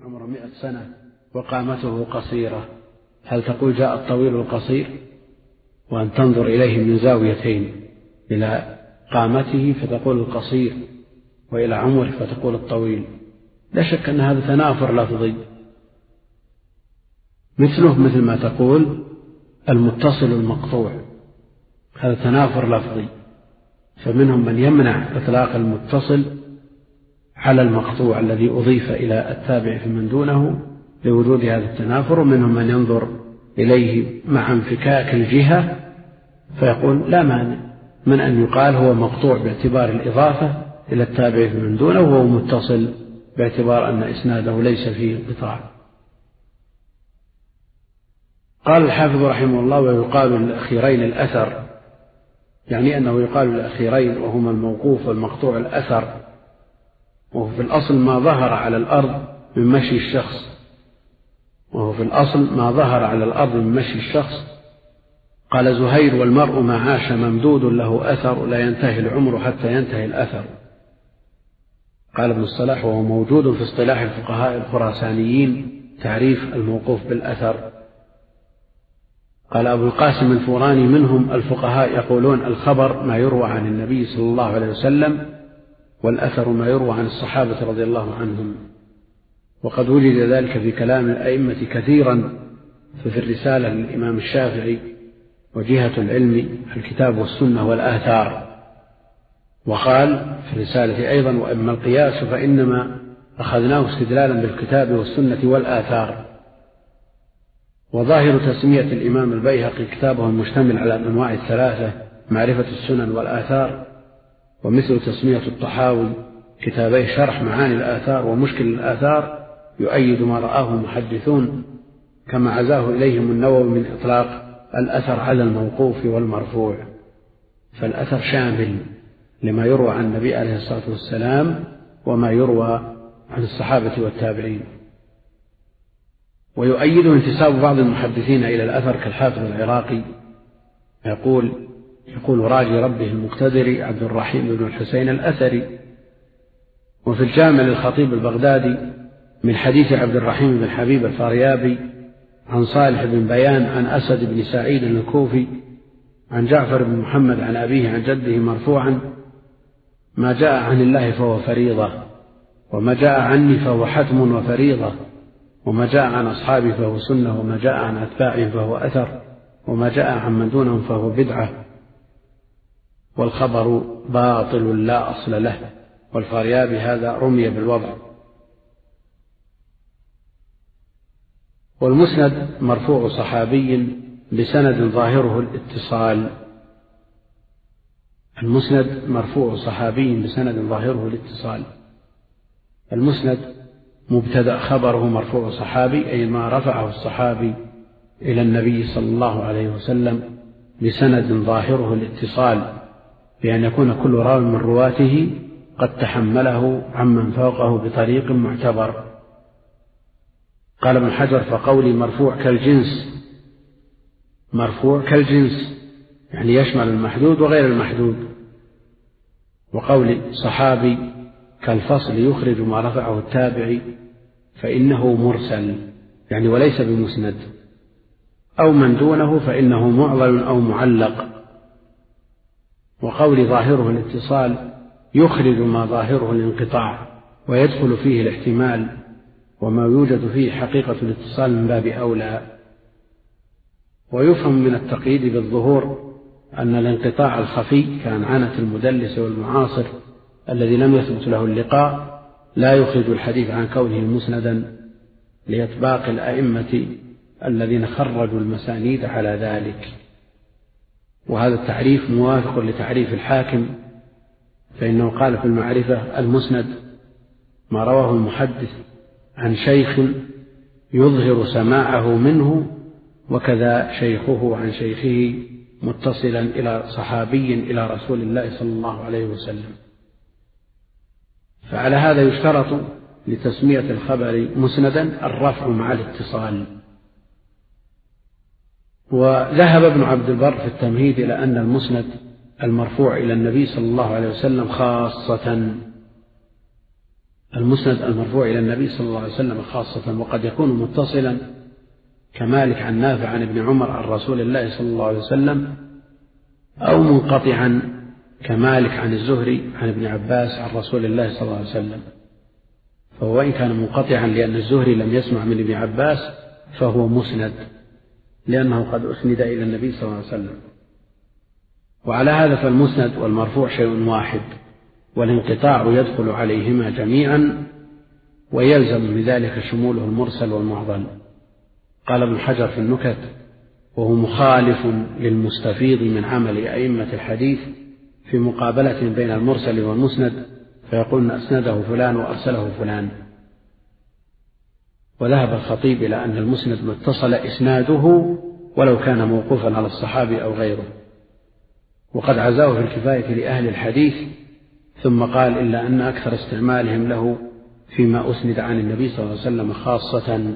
عمره 100 سنة وقامته قصيرة، هل تقول جاء الطويل القصير؟ وأن تنظر إليه من زاويتين، إلى قامته فتقول القصير، وإلى عمره فتقول الطويل. لا شك أن هذا تنافر لفظي، مثل ما تقول المتصل المقطوع، هذا تنافر لفظي. فمنهم من يمنع إطلاق المتصل على المقطوع الذي أضيف إلى التابع فيمن دونه لوجود هذا التنافر، ومنهم من ينظر إليه مع انفكاك الجهة فيقول لا مانع من أن يقال هو مقطوع باعتبار الإضافة إلى التابع فيمن دونه، وهو متصل باعتبار أن إسناده ليس فيه انقطاع. قال الحافظ رحمه الله: ويقال للأخيرين الأثر، يعني أنه يقال للأخيرين وهما الموقوف والمقطوع الأثر، وهو في الأصل ما ظهر على الأرض من مشي الشخص، قال زهير: والمرء ما عاش ممدود له أثر، لا ينتهي العمر حتى ينتهي الأثر. قال ابن الصلاح: وهو موجود في اصطلاح الفقهاء الخراسانيين تعريف الموقوف بالأثر. قال أبو القاسم الفوراني: منهم الفقهاء يقولون الخبر ما يروى عن النبي صلى الله عليه وسلم، والأثر ما يروى عن الصحابة رضي الله عنهم. وقد وجد ذلك في كلام الأئمة كثيرا، ففي الرسالة للإمام الشافعي: وجهة العلم الكتاب والسنة والآثار. وقال في الرسالة أيضا: وأما القياس فإنما أخذناه استدلالا بالكتاب والسنة والآثار. وظاهر تسمية الإمام البيهقي كتابه المشتمل على الأنواع الثلاثة معرفة السنن والآثار، ومثل تسمية الطحاوي كتابي شرح معاني الآثار ومشكل الآثار، يؤيد ما رآه المحدثون كما عزاه إليهم النووي من إطلاق الأثر على الموقوف والمرفوع. فالأثر شامل لما يروى عن النبي عليه الصلاة والسلام وما يروى عن الصحابة والتابعين. ويؤيد انتساب بعض المحدثين إلى الأثر كالحافظ العراقي، يقول راجي ربه المقتدر عبد الرحيم بن الحسين الأثري. وفي الجامع للخطيب البغدادي من حديث عبد الرحيم بن حبيب الفاريابي عن صالح بن بيان عن أسد بن سعيد الكوفي عن جعفر بن محمد عن أبيه عن جده مرفوعا: ما جاء عن الله فهو فريضة، وما جاء عني فهو حتم وفريضة، وما جاء عن أصحابي فهو سنة، وما جاء عن أتباعهم فهو أثر، وما جاء عن من دونهم فهو بدعة، والخبر باطل لا أصل له. والفاريابي هذا رمي بالوضع. والمسند مرفوع صحابي بسند ظاهره الاتصال. المسند مرفوع صحابي بسند ظاهره الاتصال. المسند مبتدأ خبره مرفوع صحابي، أي ما رفعه الصحابي إلى النبي صلى الله عليه وسلم بسند ظاهره الاتصال، بأن يكون كل راو من رواته قد تحمله عمن فوقه بطريق معتبر. قال ابن حجر: فقولي مرفوع كالجنس يعني يشمل المحدود وغير المحدود. وقولي صحابي كالفصل يخرج ما رفعه التابعي، فإنه مرسل يعني وليس بمسند، أو من دونه فإنه معضل أو معلق. وقول ظاهره الاتصال يخرج ما ظاهره الانقطاع، ويدخل فيه الاحتمال، وما يوجد فيه حقيقة الاتصال من باب أولى. ويفهم من التقييد بالظهور أن الانقطاع الخفي كعنعنة المدلس والمعاصر الذي لم يثبت له اللقاء لا يخرج الحديث عن كونه مسندا لإطباق الأئمة الذين خرجوا المسانيد على ذلك. وهذا التعريف موافق لتعريف الحاكم، فإنه قال في المعرفة: المسند ما رواه المحدث عن شيخ يظهر سماعه منه، وكذا شيخه عن شيخه متصلا إلى صحابي إلى رسول الله صلى الله عليه وسلم. فعلى هذا يشترط لتسمية الخبر مسندا الرفع مع الاتصال. وذهب ابن عبد البر في التمهيد إلى أن المسند المرفوع إلى النبي صلى الله عليه وسلم خاصة، المسند المرفوع إلى النبي صلى الله عليه وسلم خاصة، وقد يكون متصلا كمالك عن نافع عن ابن عمر عن رسول الله صلى الله عليه وسلم، أو منقطعا كمالك عن الزهري عن ابن عباس عن رسول الله صلى الله عليه وسلم. فهو إن كان منقطعا لأن الزهري لم يسمع من ابن عباس فهو مسند، لأنه قد أسند إلى النبي صلى الله عليه وسلم. وعلى هذا فالمسند والمرفوع شيء واحد، والانقطاع يدخل عليهما جميعا، ويلزم من ذلك شموله المرسل والمعضل. قال ابن حجر في النكت: وهو مخالف للمستفيض من عمل أئمة الحديث في مقابلة بين المرسل والمسند، فيقولون أسنده فلان وأرسله فلان. وذهب الخطيب إلى أن المسند ما اتصل إسناده ولو كان موقوفا على الصحابي أو غيره، وقد عزاه في الكفاية لأهل الحديث، ثم قال: إلا أن أكثر استعمالهم له فيما أسند عن النبي صلى الله عليه وسلم خاصة.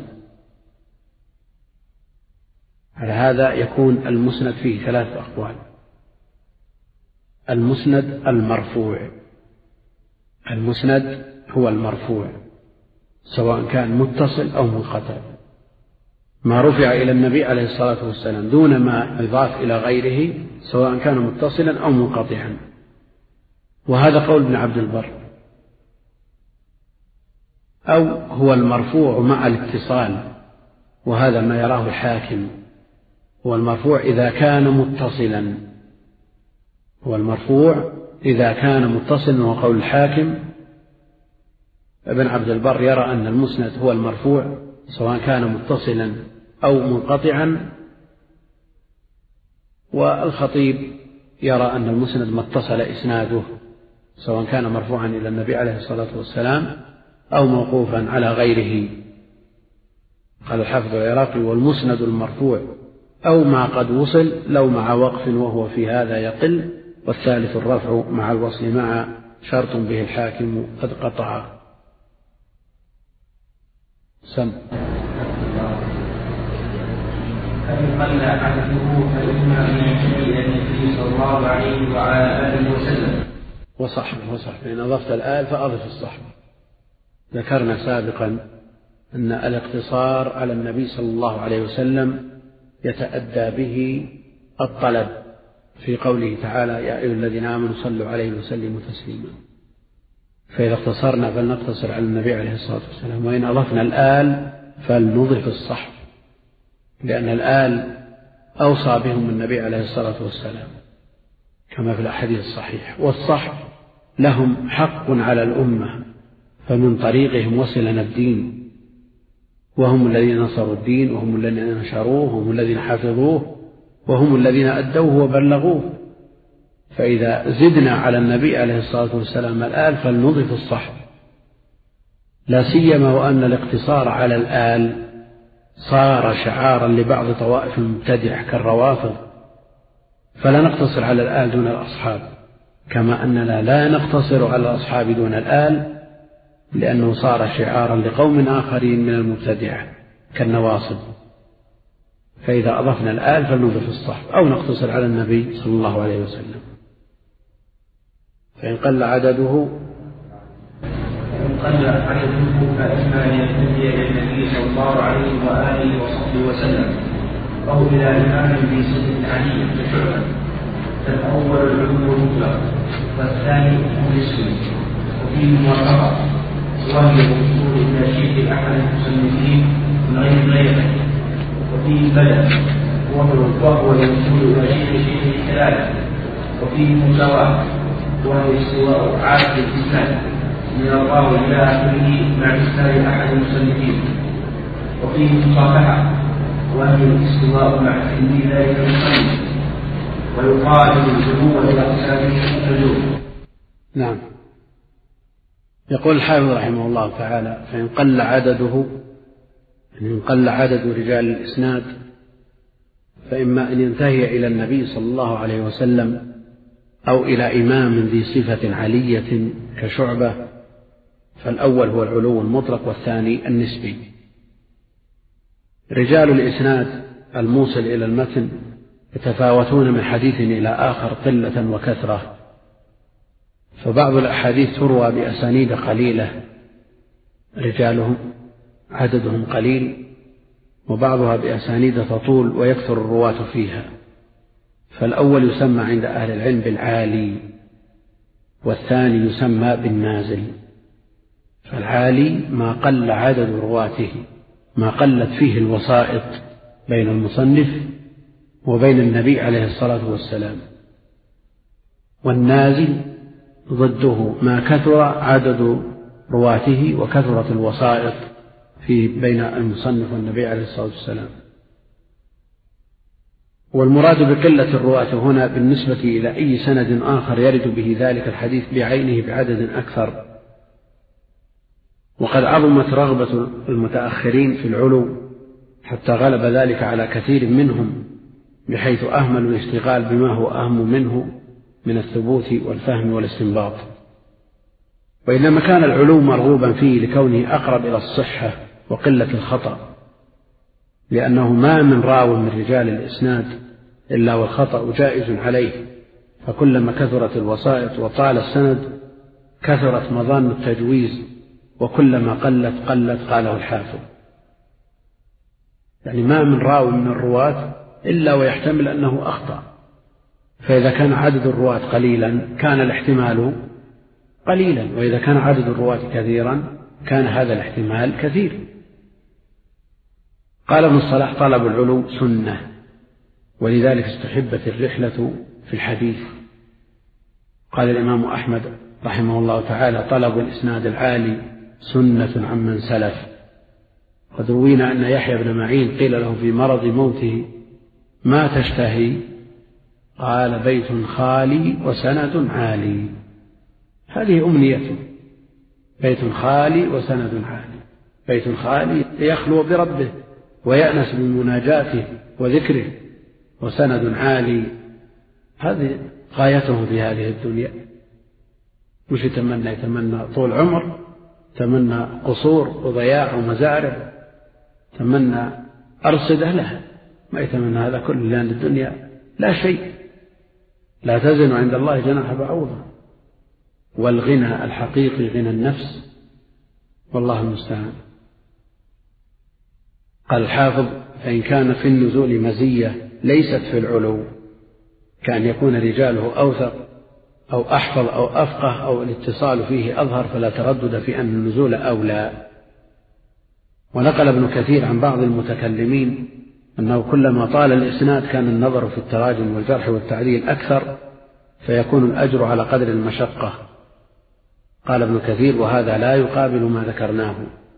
على هذا يكون المسند فيه 3 أقوال: المسند المرفوع، المسند هو المرفوع سواء كان متصل أو منقطع، ما رفع إلى النبي عليه الصلاة والسلام دون ما يضاف إلى غيره سواء كان متصلا أو منقطعا، وهذا قول ابن عبد البر. أو هو المرفوع مع الاتصال، وهذا ما يراه الحاكم. هو المرفوع إذا كان متصلا، هو المرفوع إذا كان متصلا، وقول الحاكم. ابن عبد البر يرى أن المسند هو المرفوع سواء كان متصلا أو منقطعا، والخطيب يرى أن المسند ما اتصل إسناده سواء كان مرفوعا إلى النبي عليه الصلاة والسلام أو موقوفا على غيره. قال الحافظ العراقي: والمسند المرفوع أو ما قد وصل لو مع وقف وهو في هذا يقل، والثالث الرفع مع الوصل مع شرط به الحاكم قد قطع. سم. فإن قل عدده فإما أن ينتهي إلى النبي صلى الله عليه وعلى آله وسلم. وصحبه إن أضفت الآل فأضف الصحبة. ذكرنا سابقا أن الاقتصار على النبي صلى الله عليه وسلم يتأدى به الطلب في قوله تعالى: يا أيها الذين آمنوا صلوا عليه وسلموا تسليما. فإذا اقتصرنا فلنقتصر على النبي عليه الصلاة والسلام، وإن أضفنا الآل فلنضف الصحب، لأن الآل أوصى بهم النبي عليه الصلاة والسلام كما في الأحاديث الصحيحة، والصحب لهم حق على الأمة، فمن طريقهم وصلنا الدين، وهم الذين نصروا الدين، وهم الذين نشروه، وهم الذين حفظوه، وهم الذين أدوه وبلغوه. فإذا زدنا على النبي عليه الصلاة والسلام الآل فلنضف الصحب، لا سيما وأن الاقتصار على الآل صار شعارا لبعض طوائف المبتدع كالروافض، فلا نقتصر على الآل دون الأصحاب، كما أننا لا نقتصر على الأصحاب دون الآل، لأنه صار شعارا لقوم آخرين من المبتدعة كالنواصب. فإذا أضفنا الآل فلنضف الصحب أو نقتصر على النبي صلى الله عليه وسلم. فإن قل عدده فإما أن ينتهي إلى النبي صلى الله عليه وآله وصحبه وسلم، أو إلى إمام في صفة علي كشعبة. فالأول العلو المطلق، والثاني النسبي، وفيه موافقة، وهي الوصول إلى شيخ أحد المصنفين من غير غيره. وفيه بدء، وهو الوصول إلى شيخ الثلاثة. وفيه مساواة، وهي استواء عادة الإسلام من الراوي إلى آخره مع إسلام أحد المصنفين. وفيه مصافحة، وهي الاستواء مع تلميذ ذلك المصنف، ويقال الجموع إلى أقسامه النجوم. نعم. يقول الحافظ رحمه الله تعالى: فإن قل عدده، إن قل عدد رجال الإسناد، فإما أن ينتهي إلى النبي صلى الله عليه وسلم، أو إلى إمام ذي صفة علية كشعبة. فالأول هو العلو المطلق، والثاني النسبي. رجال الإسناد الموصل إلى المتن يتفاوتون من حديث إلى آخر قلة وكثرة، فبعض الأحاديث تروى بأسانيد قليلة رجالهم عددهم قليل، وبعضها بأسانيد تطول ويكثر الرواة فيها. فالأول يسمى عند أهل العلم بالعالي، والثاني يسمى بالنازل. فالعالي ما قل عدد رواته، ما قلت فيه الوسائط بين المصنف وبين النبي عليه الصلاة والسلام. والنازل ضده ما كثر عدد رواته وكثرت الوسائط بين المصنف والنبي عليه الصلاة والسلام. والمراد بقلة الرواة هنا بالنسبة إلى أي سند آخر يرد به ذلك الحديث بعينه بعدد أكثر. وقد عظمت رغبة المتأخرين في العلو حتى غلب ذلك على كثير منهم، بحيث أهملوا الاشتغال بما هو أهم منه من الثبوت والفهم والاستنباط. وإنما كان العلو مرغوبا فيه لكونه أقرب إلى الصحة وقلة الخطأ، لأنه ما من راو من رجال الإسناد إلا والخطأ جائز عليه، فكلما كثرت الوسائط وطال السند كثرت مظان التجويز، وكلما قلت قاله الحافظ. يعني ما من راو من الرواة إلا ويحتمل أنه أخطأ، فإذا كان عدد الرواة قليلا كان الاحتمال قليلا، وإذا كان عدد الرواة كثيرا كان هذا الاحتمال كثير. قال ابن الصلاح: طلب العلو سنة، ولذلك استحبت الرحلة في الحديث. قال الإمام أحمد رحمه الله تعالى: طلب الإسناد العالي سنة عمن سلف. قد روينا أن يحيى بن معين قيل له في مرض موته: ما تشتهي؟ قال: بيت خالي وسند عالي. هذه أمنيته، بيت خالي وسند عالي. بيت خالي يخلو بربه ويأنس بمناجاته وذكره، وسند عالي هذه غايته في هذه الدنيا. مش يتمنى طول عمر، تمنى قصور وضياع ومزارع، تمنى أرصدة لها، ما يتمنى هذا كله، لأن الدنيا لا شيء، لا تزن عند الله جناح بعوضة. والغنى الحقيقي غنى النفس، والله المستعان. قال الحافظ: فإن كان في النزول مزية ليست في العلو، كأن يكون رجاله أوثق أو أحفظ أو أفقه أو الاتصال فيه أظهر، فلا تردد في أن النزول أولى. ونقل ابن كثير عن بعض المتكلمين أنه كلما طال الإسناد كان النظر في التراجم والجرح والتعديل أكثر، فيكون الأجر على قدر المشقة. قال ابن كثير: وهذا لا يقابل ما ذكرناه.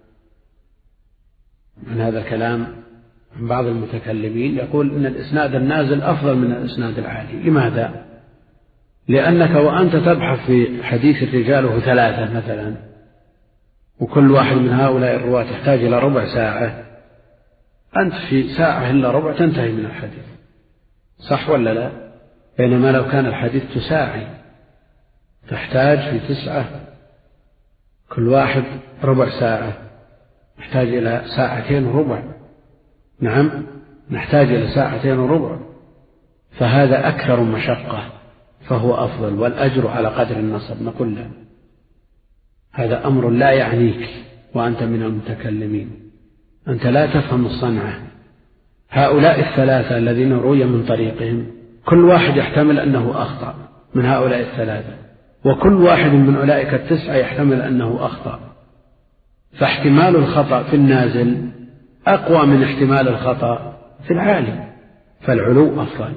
من هذا الكلام عن بعض المتكلمين يقول إن الإسناد النازل أفضل من الإسناد العالي. لماذا؟ لأنك وأنت تبحث في حديث رجاله 3 مثلا، وكل واحد من هؤلاء الرواة تحتاج إلى ربع ساعة، أنت في ساعة إلا ربع تنتهي من الحديث، صح ولا لا؟ بينما لو كان الحديث تساعي تحتاج في 9 كل واحد ربع ساعة، نحتاج إلى 2.25 ساعة. نعم، نحتاج إلى 2.25 ساعة، فهذا أكثر مشقة، فهو أفضل، والأجر على قدر النصب. نقول له هذا أمر لا يعنيك وأنت من المتكلمين، أنت لا تفهم الصنعة. هؤلاء 3 الذين روي من طريقهم كل واحد يحتمل أنه أخطأ من هؤلاء 3، وكل واحد من أولئك 9 يحتمل أنه أخطأ، فاحتمال الخطأ في النازل أقوى من احتمال الخطأ في العالي، فالعلو أفضل.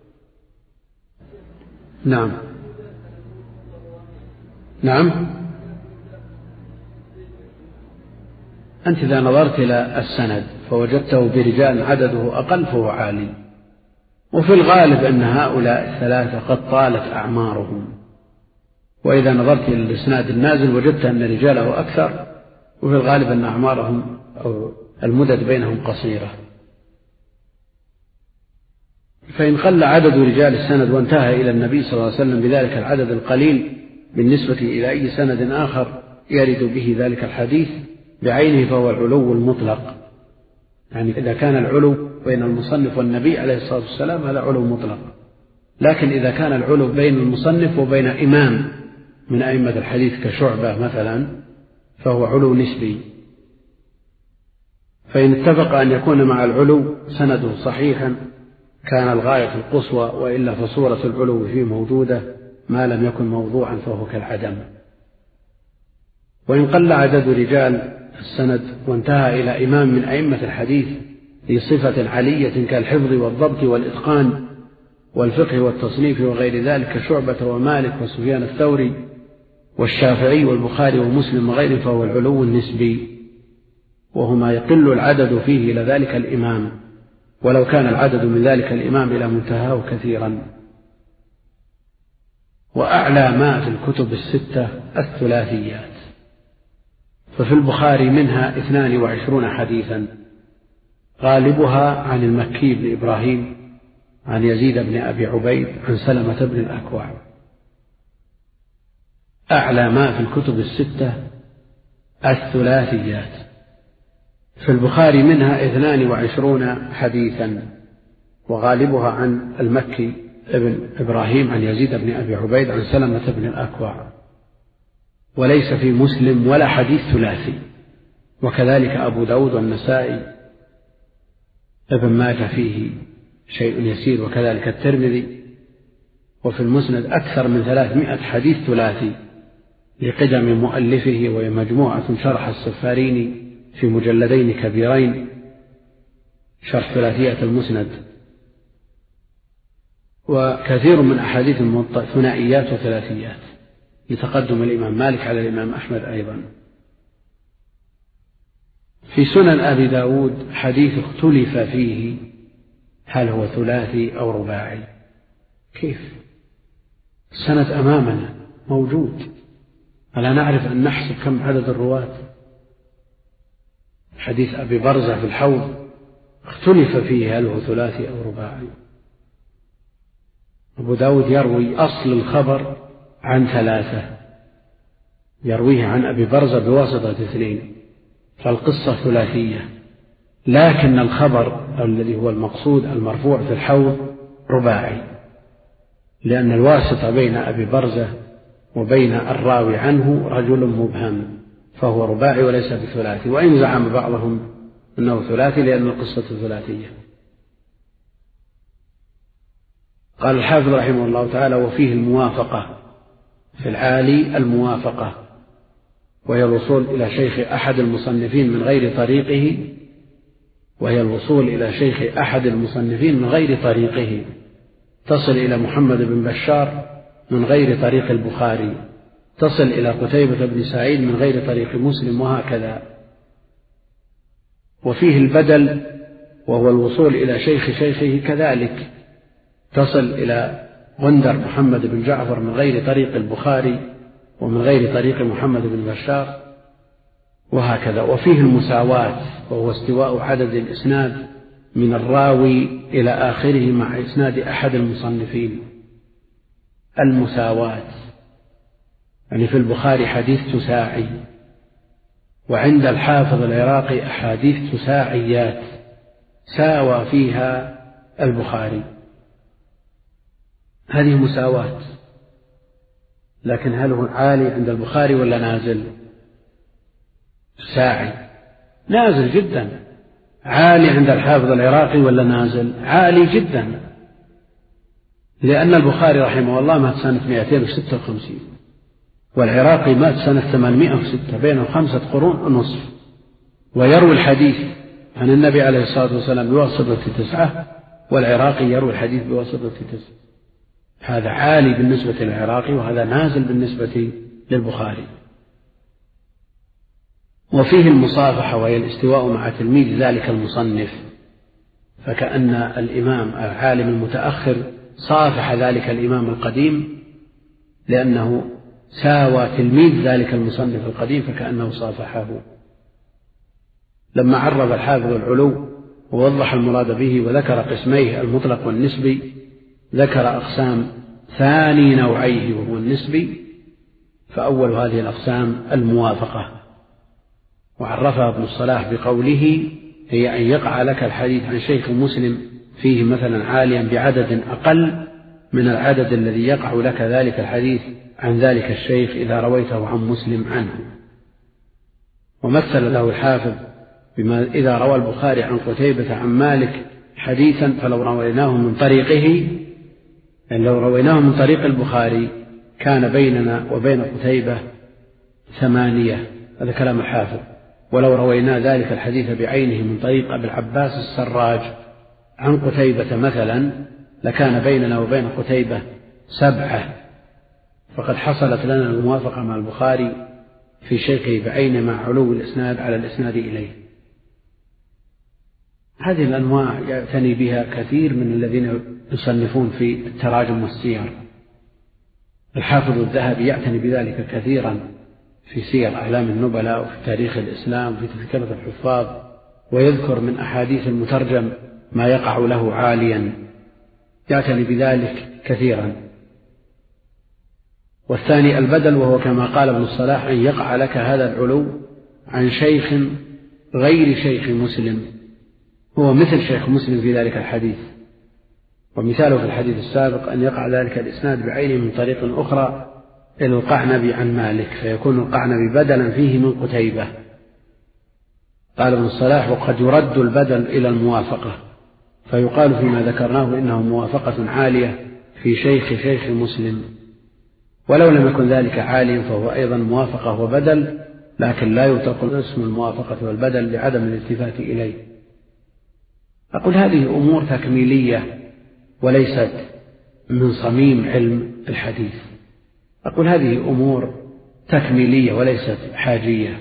نعم نعم. أنت إذا نظرت إلى السند فوجدته برجال عدده أقل فهو عالي، وفي الغالب أن هؤلاء 3 قد طالت أعمارهم. وإذا نظرت إلى الإسناد النازل وجدت أن رجاله أكثر، وفي الغالب أن أعمارهم أو المدد بينهم قصيرة. فإن قل عدد رجال السند وانتهى إلى النبي صلى الله عليه وسلم بذلك العدد القليل بالنسبة إلى أي سند آخر يرد به ذلك الحديث بعينه، فهو العلو المطلق. يعني إذا كان العلو بين المصنف والنبي عليه الصلاة والسلام هذا علو مطلق، لكن إذا كان العلو بين المصنف وبين إمام من أئمة الحديث كشعبة مثلا فهو علو نسبي. فإن اتفق أن يكون مع العلو سنده صحيحا كان الغاية القصوى، وإلا فصورة العلو فيه موجودة ما لم يكن موضوعا فهو كالعدم. وإن قل عدد رجال السند وانتهى إلى إمام من أئمة الحديث ذي صفة علية كالحفظ والضبط والإتقان والفقه والتصنيف وغير ذلك كشعبة ومالك وسفيان الثوري والشافعي والبخاري ومسلم وغيره، فهو العلو النسبي، وهما يقل العدد فيه إلى ذلك الإمام، ولو كان العدد من ذلك الإمام إلى منتهاه كثيرا. وأعلى ما في الكتب الستة الثلاثيات، ففي البخاري منها 22 حديثا، غالبها عن المكي بن إبراهيم عن يزيد بن أبي عبيد عن سلمة بن الأكوع. أعلى ما في الكتب الستة الثلاثيات، في البخاري منها 22 حديثا، وغالبها عن المكي بن إبراهيم عن يزيد بن أبي عبيد عن سلمة بن الأكوع. وليس في مسلم ولا حديث ثلاثي، وكذلك أبو داود والنسائي، ابن ماجه فيه شيء يسير، وكذلك الترمذي. وفي المسند أكثر من 300 حديث ثلاثي لقدم مؤلفه، وهي مجموعة شرح السفاريني في مجلدين كبيرين، شرح ثلاثية المسند. وكثير من أحاديث الموطأ ثنائيات وثلاثيات لتقدم الإمام مالك على الإمام أحمد أيضا. في سنن أبي داود حديث اختلف فيه هل هو ثلاثي أو رباعي. كيف؟ السند أمامنا موجود، ألا نعرف أن نحسب كم عدد الرواة؟ حديث أبي برزة في الحوض اختلف فيه هل هو ثلاثي أو رباعي. أبو داود يروي أصل الخبر عن 3، يرويه عن أبي برزة بواسطة 2، فالقصة ثلاثية، لكن الخبر الذي هو المقصود المرفوع في الحوض رباعي، لأن الواسطة بين أبي برزة وبين الراوي عنه رجل مبهم، فهو رباعي وليس بثلاثي، وإن زعم بعضهم أنه ثلاثي لأن القصة ثلاثية. قال الحافظ رحمه الله تعالى: وفيه الموافقة، في العالي الموافقة، وهي الوصول إلى شيخ أحد المصنفين من غير طريقه، وهي الوصول إلى شيخ أحد المصنفين من غير طريقه، تصل إلى محمد بن بشار من غير طريق البخاري، تصل إلى قتيبة بن سعيد من غير طريق مسلم، وهكذا. وفيه البدل، وهو الوصول إلى شيخ شيخه كذلك، تصل إلى غندر محمد بن جعفر من غير طريق البخاري ومن غير طريق محمد بن بشار، وهكذا. وفيه المساواة، وهو استواء عدد الإسناد من الراوي إلى آخره مع إسناد أحد المصنفين. المساواة يعني في البخاري حديث تساعي، وعند الحافظ العراقي أحاديث تساعيات ساوى فيها البخاري، هذه مساواة. لكن هل هو عالي عند البخاري ولا نازل؟ تساعي، نازل جدا. عالي عند الحافظ العراقي ولا نازل؟ عالي جدا، لأن البخاري رحمه الله مات سنة 256 والعراقي مات سنة 806، بينهم 5 قرون ونصف، ويروي الحديث عن النبي عليه الصلاة والسلام بواسطة 9، والعراقي يروي الحديث بواسطة 9. هذا عالي بالنسبة للعراقي، وهذا نازل بالنسبة للبخاري. وفيه المصافحة، وهي الاستواء مع تلميذ ذلك المصنف، فكأن الإمام العالم المتأخر صافح ذلك الإمام القديم، لأنه ساوى تلميذ ذلك المصنف القديم فكأنه صافحه. لما عرف الحافظ العلو ووضح المراد به وذكر قسميه المطلق والنسبي، ذكر أقسام ثاني نوعيه وهو النسبي، فأول هذه الأقسام الموافقة، وعرفها ابن الصلاح بقوله: هي أن يقع لك الحديث عن شيخ مسلم فيه مثلا عاليا بعدد أقل من العدد الذي يقع لك ذلك الحديث عن ذلك الشيخ إذا رويته عن مسلم عنه. ومثل له الحافظ بما إذا روى البخاري عن قتيبة عن مالك حديثا فلو رويناه من طريقه، يعني لو رويناه من طريق البخاري كان بيننا وبين قتيبة 8. هذا كلام الحافظ. ولو روينا ذلك الحديث بعينه من طريق أبي العباس السراج عن قتيبة مثلا لكان بيننا وبين قتيبة 7. فقد حصلت لنا الموافقة مع البخاري في شيخه بعينه مع علو الإسناد على الإسناد إليه. هذه الأنواع يعتني بها كثير من الذين يصنفون في التراجم والسير. الحافظ الذهبي يعتني بذلك كثيرا في سير أعلام النبلاء وفي تاريخ الإسلام وفي تذكرة الحفاظ، ويذكر من أحاديث المترجم ما يقع له عاليا، يعتني بذلك كثيرا. والثاني البدل، وهو كما قال ابن الصلاح أن يقع لك هذا العلو عن شيخ غير شيخ مسلم، هو مثل شيخ مسلم في ذلك الحديث. ومثاله في الحديث السابق أن يقع ذلك الإسناد بعينه من طريق أخرى إلى القعنبي عن مالك، فيكون القعنبي بدلا فيه من قتيبة. قال ابن الصلاح وقد يرد البدل إلى الموافقة، فيقال فيما ذكرناه إنه موافقة عالية في شيخ مسلم، ولو لم يكن ذلك عاليا فهو أيضا موافقة وبدل، لكن لا يطلق اسم الموافقة والبدل لعدم الالتفات إليه. أقول هذه أمور تكميلية وليست من صميم علم الحديث. أقول هذه أمور تكميلية وليست حاجية.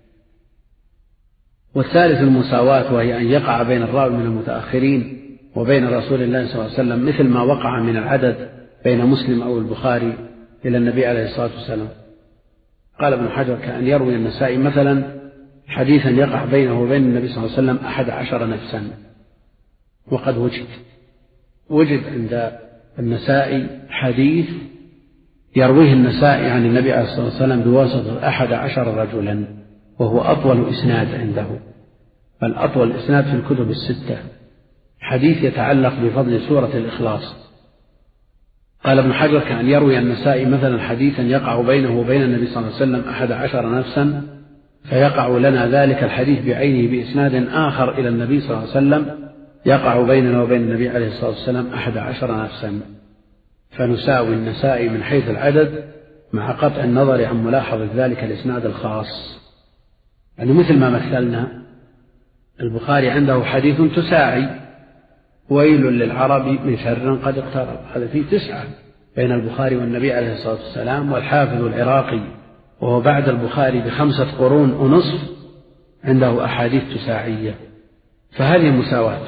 والثالث المساواة، وهي أن يقع بين الراوي من المتأخرين وبين رسول الله صلى الله عليه وسلم مثل ما وقع من العدد بين مسلم أو البخاري إلى النبي عليه الصلاة والسلام. قال ابن حجر كأن يروي النسائي مثلا حديثا يقع بينه وبين النبي صلى الله عليه وسلم 11 نفسا، وقد وجد عند النسائي حديث يرويه النسائي عن النبي عليه الصلاة والسلام بواسطة 11 رجلا، وهو أطول إسناد عنده، بل أطول إسناد في الكتب الستة، حديث يتعلق بفضل سورة الإخلاص. قال ابن حجر كأن يروي النسائي مثلا حديثا يقع بينه وبين النبي صلى الله عليه وسلم 11 نفسا، فيقع لنا ذلك الحديث بعينه بإسناد آخر إلى النبي صلى الله عليه وسلم يقع بيننا وبين النبي عليه الصلاة والسلام 11 نفسا، فنساوي النسائي من حيث العدد مع قطع النظر عن ملاحظة ذلك الإسناد الخاص. يعني مثل ما مثلنا البخاري عنده حديث تساعي ويل للعرب من شر قد اقترب، هذا فيه 9 بين البخاري والنبي عليه الصلاة والسلام. والحافظ العراقي وهو بعد البخاري ب5 قرون ونصف عنده أحاديث تساعية، فهذه مساواة.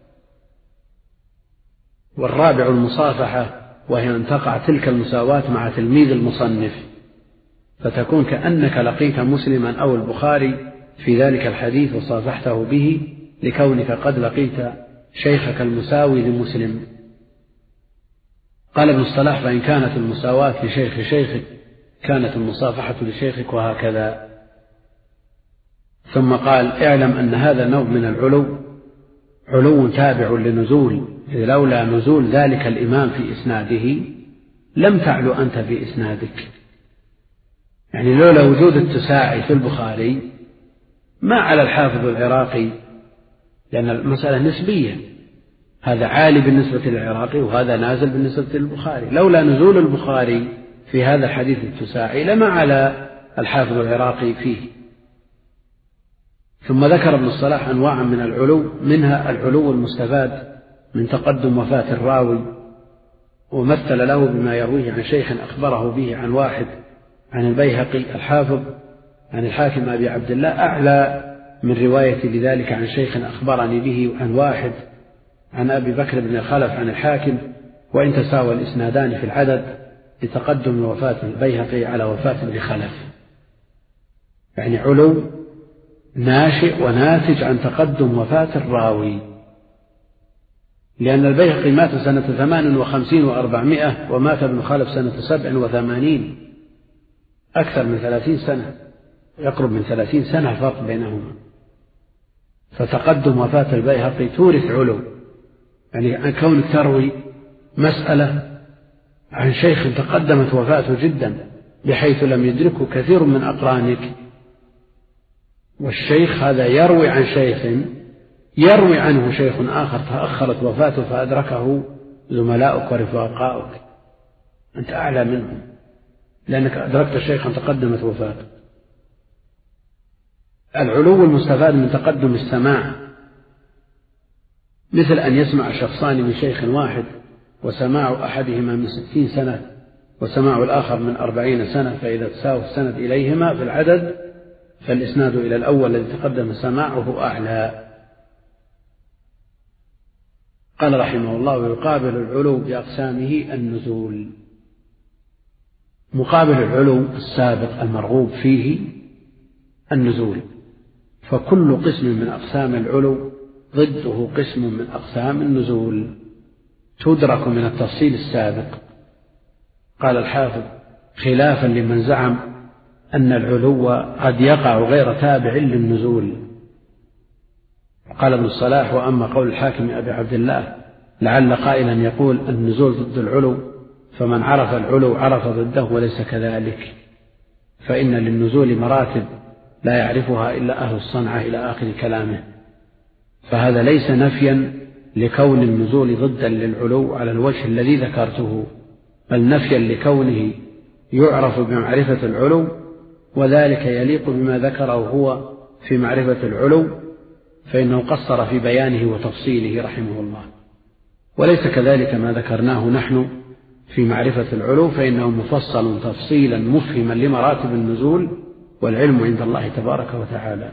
والرابع المصافحة، وهي أن تقع تلك المساواة مع تلميذ المصنف، فتكون كأنك لقيت مسلما أو البخاري في ذلك الحديث وصافحته به لكونك قد لقيت شيخك المساوي لمسلم. قال ابن الصلاح فإن كانت المساواة لشيخ شيخك كانت المصافحة لشيخك، وهكذا. ثم قال اعلم أن هذا النوع من العلو علو تابع لنزول، إذ لولا نزول ذلك الإمام في إسناده لم تعلو أنت في إسنادك. يعني لولا وجود التساعي في البخاري ما على الحافظ العراقي، لأن المسألة نسبية، هذا عالي بالنسبة للعراقي وهذا نازل بالنسبة للبخاري. لولا نزول البخاري في هذا الحديث التساعي لما على الحافظ العراقي فيه. ثم ذكر ابن الصلاح أنواعا من العلو، منها العلو المستفاد من تقدم وفاة الراوي، ومثل له بما يرويه عن شيخ أخبره به عن واحد عن البيهقي الحافظ عن الحاكم أبي عبد الله أعلى من رواية لذلك عن شيخ أخبرني به عن واحد عن أبي بكر بن الخلف عن الحاكم، وإن تساوى الإسنادان في العدد لتقدم وفاة البيهقي على وفاة ابن خلف. يعني علو ناشئ وناتج عن تقدم وفاة الراوي، لأن البيهقي مات سنة 58 و400 ومات ابن خلف سنة 87، أكثر من 30 سنة، يقرب من 30 سنة فرق بينهما. فتقدم وفاة البيهقي تورث علو، يعني عن كونك تروي مسألة عن شيخ تقدمت وفاته جدا بحيث لم يدركه كثير من أقرانك، والشيخ هذا يروي عن شيخ يروي عنه شيخ آخر تأخرت وفاته فأدركه زملاؤك ورفاقاؤك، أنت أعلى منهم لأنك أدركت شيخا تقدمت وفاته. العلو المستفاد من تقدم السماع مثل أن يسمع شخصان من شيخ واحد وسماع أحدهما من 60 سنة وسماع الآخر من 40 سنة، فإذا تساوى السند إليهما في العدد فالإسناد إلى الأول الذي تقدم سماعه أعلى. قال رحمه الله: ويقابل العلو بأقسامه النزول. مقابل العلو السابق المرغوب فيه النزول، فكل قسم من أقسام العلو ضده قسم من أقسام النزول تدرك من التفصيل السابق. قال الحافظ: خلافا لمن زعم أن العلو قد يقع غير تابع للنزول. قال ابن الصلاح: وأما قول الحاكم أبي عبد الله لعل قائلا يقول النزول ضد العلو، فمن عرف العلو عرف ضده وليس كذلك، فإن للنزول مراتب لا يعرفها إلا أهل الصنعة إلى آخر كلامه. فهذا ليس نفيا لكون النزول ضدا للعلو على الوجه الذي ذكرته، بل نفيا لكونه يعرف بمعرفة العلو، وذلك يليق بما ذكره هو في معرفة العلو، فإنه قصر في بيانه وتفصيله رحمه الله. وليس كذلك ما ذكرناه نحن في معرفة العلو، فإنه مفصل تفصيلا مفهما لمراتب النزول، والعلم عند الله تبارك وتعالى.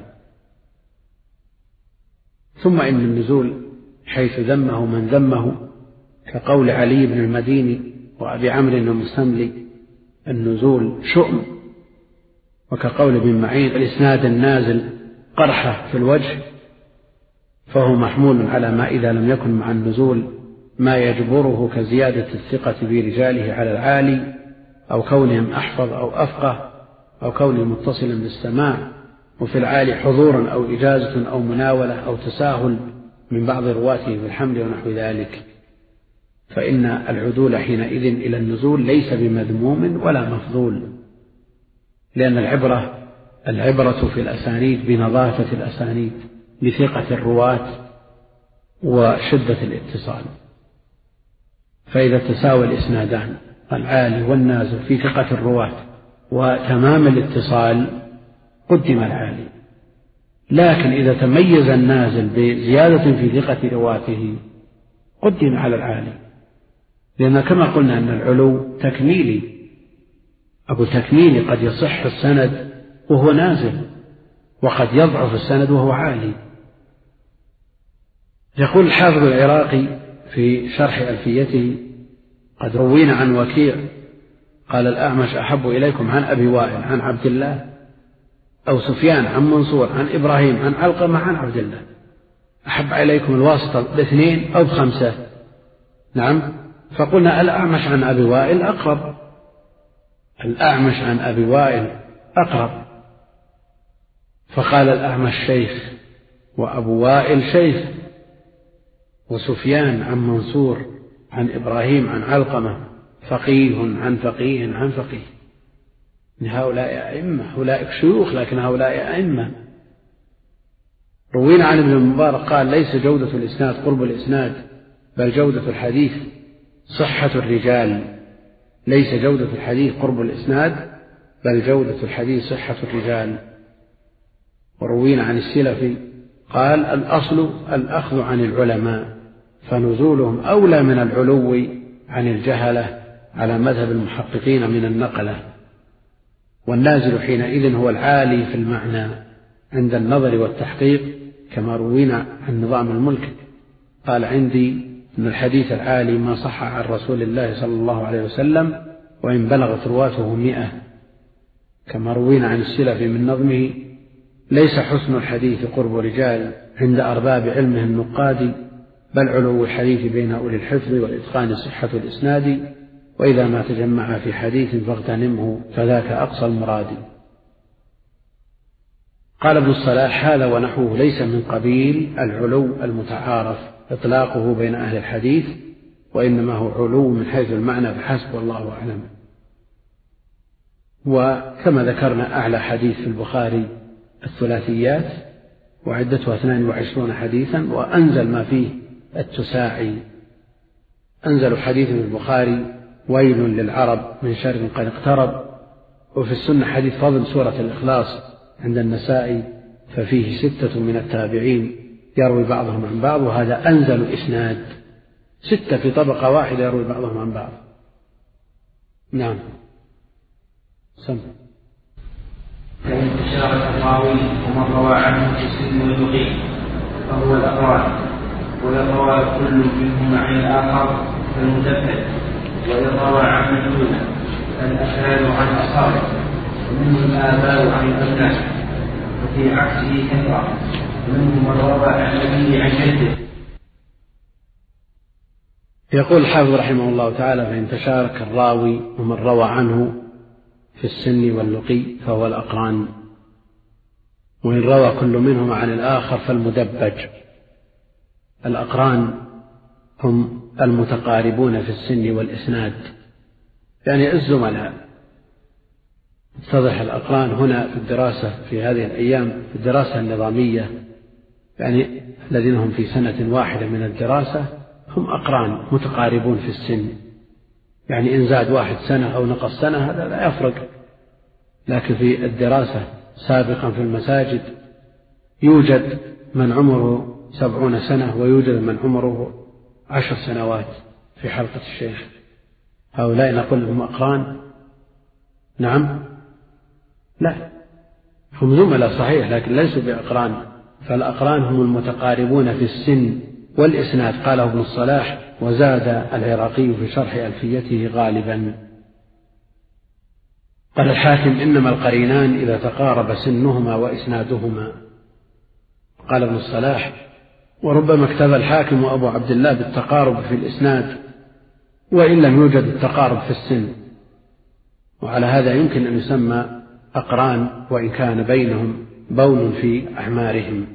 ثم إن النزول حيث ذمه من ذمه كقول علي بن المديني وأبي عمرو المستملي النزول شؤم، وكقول ابن معين الإسناد النازل قرحة في الوجه، فهو محمول على ما إذا لم يكن مع النزول ما يجبره كزيادة الثقة برجاله على العالي، أو كونهم أحفظ أو أفقه، أو كونهم متصلا بالسماع، وفي العالي حضور أو إجازة أو مناولة أو تساهل من بعض رواته بالحمل ونحو ذلك. فإن العدول حينئذ إلى النزول ليس بمذموم ولا مفضول، لأن العبرة في الأسانيد بنظافة الأسانيد، بثقة الرواة وشدة الاتصال. فإذا تساوى الإسنادان العالي والنازل في ثقة الرواة وتمام الاتصال قدم العالي، لكن إذا تميز النازل بزيادة في ثقة رواته قدم على العالي، لأن كما قلنا أن العلو تكميلي، أقول تكميلي، قد يصح السند وهو نازل، وقد يضعف السند وهو عالي. يقول الحافظ العراقي في شرح ألفيته: قد روينا عن وكيع قال الأعمش أحب إليكم عن أبي وائل عن عبد الله، أو سفيان عن منصور عن إبراهيم عن علقمة عن عبد الله. أحب إليكم الواسطة باثنين أو بخمسة؟ نعم. فقلنا الأعمش عن أبي وائل أقرب، الأعمش عن أبي وائل أقرب. فقال الأعمش شيخ، وأبو وائل شيخ، وسفيان عن منصور عن إبراهيم عن علقمة فقيه عن فقيه عن فقيه. هؤلاء أئمة، هؤلاء شيوخ، لكن هؤلاء أئمة. روينا عن ابن المبارك قال: ليس جودة الإسناد قرب الإسناد، بل جودة الحديث صحة الرجال. ليس جودة الحديث قرب الإسناد، بل جودة الحديث صحة الرجال. وروينا عن السلفي قال: الأصل الأخذ عن العلماء، فنزولهم أولى من العلو عن الجهلة على مذهب المحققين من النقلة. والنازل حينئذ هو العالي في المعنى عند النظر والتحقيق، كما روينا عن نظام الملك قال: عندي من الحديث العالي ما صح عن رسول الله صلى الله عليه وسلم وإن بلغت رواته 100. كما روينا عن السلف من نظمه: ليس حسن الحديث قرب رجال عند أرباب علمه النقاد، بل علو الحديث بين أولي الحفظ والإتقان صحة الإسناد، وإذا ما تجمع في حديث فاغتنمه فذاك أقصى المراد. قال ابن الصلاح: هذا ونحوه ليس من قبيل العلو المتعارف إطلاقه بين أهل الحديث، وإنما هو علو من حيث المعنى فحسب، والله أعلم. وكما ذكرنا أعلى حديث في البخاري الثلاثيات وعدتها 22 حديثا، وأنزل ما فيه التساعي. أنزل حديث من البخاري ويل للعرب من شر قد اقترب، وفي السنة حديث فضل سورة الإخلاص عند النسائي ففيه 6 من التابعين يروي بعضهم عن بعض، وهذا أنزل إسناد، 6 في طبقة واحدة يروي بعضهم عن بعض. نعم. سم. فإن تشارك الراوي ومن روى عنه في السن واليقين فهو الأقران، وإن روى كل منهما عن الآخر فالمدبر، وإن روى عن مجهول فالأخال عن أصحابه، ومنه الآباء عن الأبناء، وفي عكسه كثرة، ومنه من روى عن أبيه عن جده. يقول الحافظ رحمه الله تعالى: فإن تشارك الراوي ومن روى عنه في السن واللقي فهو الأقران، وإن روى كل منهما عن الآخر فالمدبج. الأقران هم المتقاربون في السن والإسناد، يعني الزملاء. اتضح الأقران هنا في الدراسة في هذه الأيام في الدراسة النظامية، يعني الذين هم في سنة واحدة من الدراسة هم أقران متقاربون في السن، يعني إن زاد واحد سنة أو نقص سنة هذا لا يفرق. لكن في الدراسة سابقا في المساجد يوجد من عمره 70 سنة ويوجد من عمره 10 سنوات في حلقة الشيخ، هؤلاء نقول لهم أقران؟ نعم، لا، هم زملاء صحيح لكن ليسوا بأقران. فالأقران هم المتقاربون في السن والإسناد. قاله ابن الصلاح وزاد العراقي في شرح ألفيته غالبا. قال الحاكم: إنما القرينان إذا تقارب سنهما وإسنادهما. قال ابن الصلاح: وربما اكتفى الحاكم وأبو عبد الله بالتقارب في الإسناد وإن لم يوجد التقارب في السن، وعلى هذا يمكن أن يسمى أقران وإن كان بينهم بون في أعمارهم.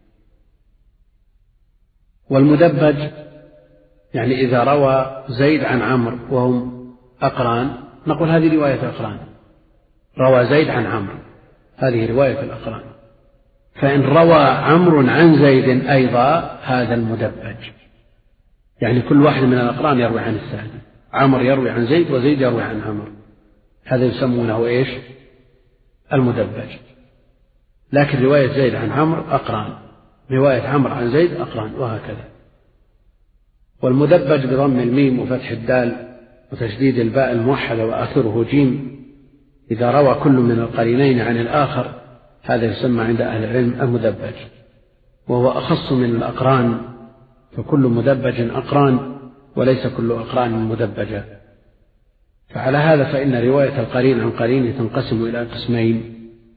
والمدبج يعني إذا روى زيد عن عمرو وهم أقران نقول هذه رواية أقران، روى زيد عن عمرو هذه رواية الأقران. فإن روى عمرو عن زيد أيضا هذا المدبج، يعني كل واحد من الأقران يروي عن الثاني، عمرو يروي عن زيد وزيد يروي عن عمرو، هذا يسمونه إيش؟ المدبج. لكن رواية زيد عن عمرو أقران، رواية عمرو عن زيد أقران، وهكذا. والمدبج بضم الميم وفتح الدال وتشديد الباء الموحدة وآخره جيم، إذا روى كل من القرينين عن الآخر هذا يسمى عند أهل العلم المدبج، وهو أخص من الأقران، فكل مدبج أقران وليس كل أقران مدبجا. فعلى هذا فإن رواية القرين عن قرين تنقسم إلى قسمين: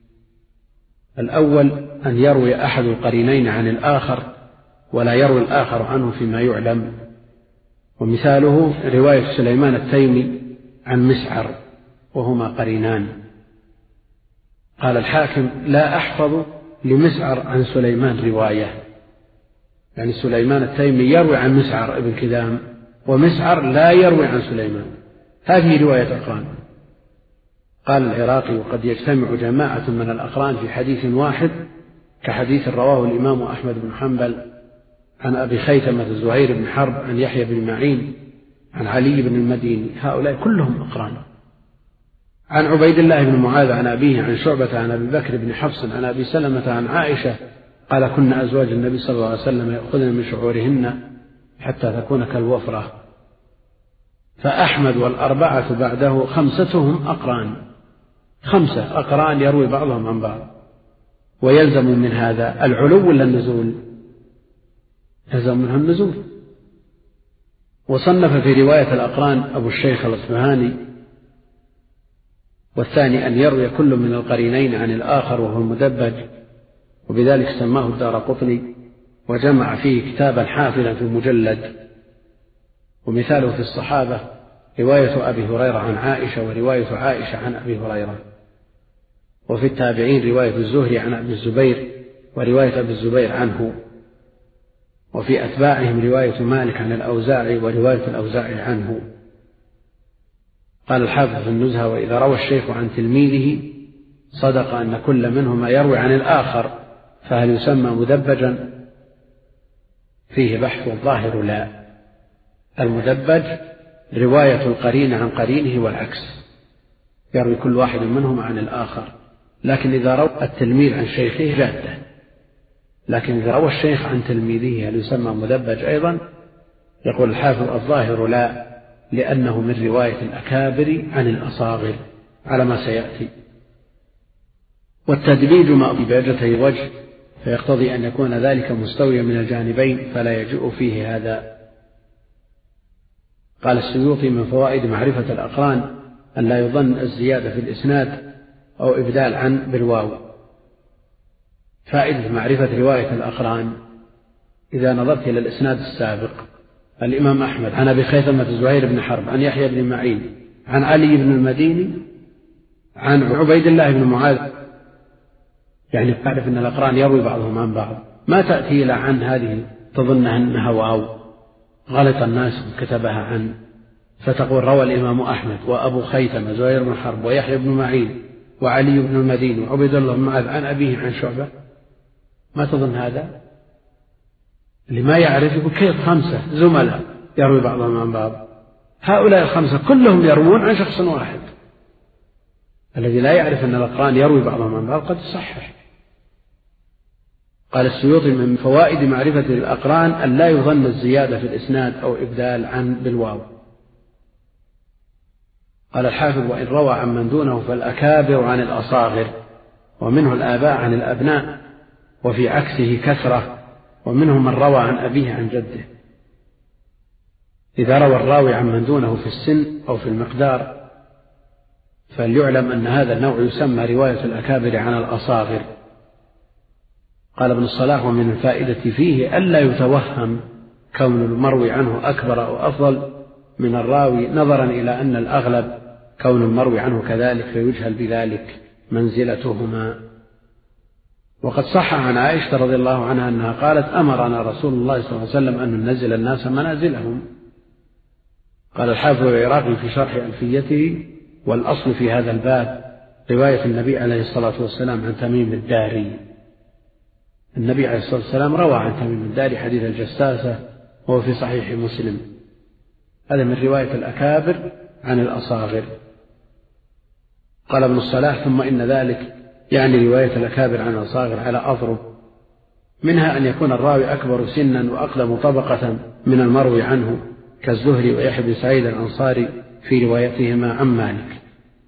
الأول أن يروي أحد القرينين عن الآخر ولا يروي الآخر عنه فيما يعلم، ومثاله رواية سليمان التيمي عن مسعر وهما قرينان. قال الحاكم: لا أحفظ لمسعر عن سليمان رواية، يعني سليمان التيمي يروي عن مسعر ابن كدام ومسعر لا يروي عن سليمان، هذه رواية أقران. قال العراقي: وقد يجتمع جماعة من الأقران في حديث واحد كحديث رواه الإمام أحمد بن حنبل عن أبي خيثمة زهير بن حرب عن يحيى بن معين عن علي بن المديني، هؤلاء كلهم أقران. عن عبيد الله بن معاذ عن أبيه عن شعبة عن أبي بكر بن حفص عن أبي سلمة عن عائشة قال: كنا أزواج النبي صلى الله عليه وسلم يأخذن من شعورهن حتى تكون كالوفرة. فأحمد والأربعة بعده 5 أقران، 5 أقران يروي بعضهم عن بعض. ويلزم من هذا العلو ولا النزول؟ يلزم منه النزول. وصنف في رواية الأقران أبو الشيخ الأصبهاني: والثاني أن يروي كل من القرينين عن الآخر وهو المدبج، وبذلك سماه الدارقطني وجمع فيه كتابا حافلا في مجلد. ومثاله في الصحابة رواية أبي هريرة عن عائشة ورواية عائشة عن أبي هريرة. وفي التابعين رواية الزهري عن أبي الزبير ورواية أبي الزبير عنه. وفي أتباعهم رواية مالك عن الأوزاعي ورواية الأوزاعي عنه. قال الحافظ في النزهة: وإذا روى الشيخ عن تلميذه صدق أن كل منهما يروي عن الآخر، فهل يسمى مدبجا؟ فيه بحث، والظاهر لا. المدبج رواية القرين عن قرينه والعكس، يروي كل واحد منهما عن الآخر، لكن إذا روى التلميذ عن شيخه جاده، لكن إذا روى الشيخ عن تلميذه هل يسمى مدبج أيضا؟ يقول الحافظ الظاهر لا، لأنه من رواية الأكابر عن الأصاغر على ما سيأتي. والتدبيج ما ببهجتي الوجه، فيقتضي أن يكون ذلك مستويا من الجانبين، فلا يجوء فيه هذا. قال السيوطي: من فوائد معرفة الأقران أن لا يظن الزيادة في الإسناد أو إبدال عن بالواو. فائدة معرفة رواية الأقران: إذا نظرت إلى الإسناد السابق، الإمام أحمد عن أبي خيثمة زهير بن حرب عن يحيى بن معين عن علي بن المديني عن عبيد الله بن معاذ، يعني تعرف أن الأقران يروي بعضهم عن بعض، ما تأتي إلى عن هذه تظن أنها واو، غلط الناس كتبها عن، فتقول روى الإمام أحمد وأبو خيثمة زهير بن حرب ويحيى بن معين وعلي بن المديني وعبيد الله بن معاذ عن أبيه عن شعبة، ما تظن هذا؟ اللي ما يعرف يقول كيف 5 زملاء يروي بعضهم عن بعض؟ هؤلاء 5 كلهم يروون عن شخص واحد. الذي لا يعرف أن الأقران يروي بعضهم عن بعض قد يصحح. قال السيوطي: من فوائد معرفة الأقران أن لا يظن الزيادة في الإسناد أو إبدال عن بالواو. قال الحافظ: وإن روى عن من دونه فالأكابر عن الأصاغر، ومنه الآباء عن الأبناء، وفي عكسه كثرة، ومنهم من روى عن أبيه عن جده. إذا روى الراوي عن من دونه في السن أو في المقدار فليعلم أن هذا النوع يسمى رواية الأكابر عن الأصاغر. قال ابن الصلاح: ومن الفائدة فيه ألا يتوهم كون المروي عنه أكبر أو أفضل من الراوي، نظرا إلى أن الأغلب كون المروي عنه كذلك، فيجهل بذلك منزلتهما. وقد صح عن عائشة رضي الله عنها أنها قالت: أمرنا رسول الله صلى الله عليه وسلم أن ننزل الناس منازلهم. قال الحافظ العراقي في شرح ألفيته: والأصل في هذا الباب رواية النبي عليه الصلاة والسلام عن تميم الداري. النبي عليه الصلاة والسلام روى عن تميم الداري حديث الجساسة، وهو في صحيح مسلم. هذا من رواية الأكابر عن الأصاغر. قال ابن الصلاح: ثم إن ذلك يعني رواية الأكابر عن الأصاغر على أضرب، منها أن يكون الراوي أكبر سنا وأقدم طبقة من المروي عنه، كالزهري ويحيى بن سعيد الأنصاري في روايتهما عن مالك.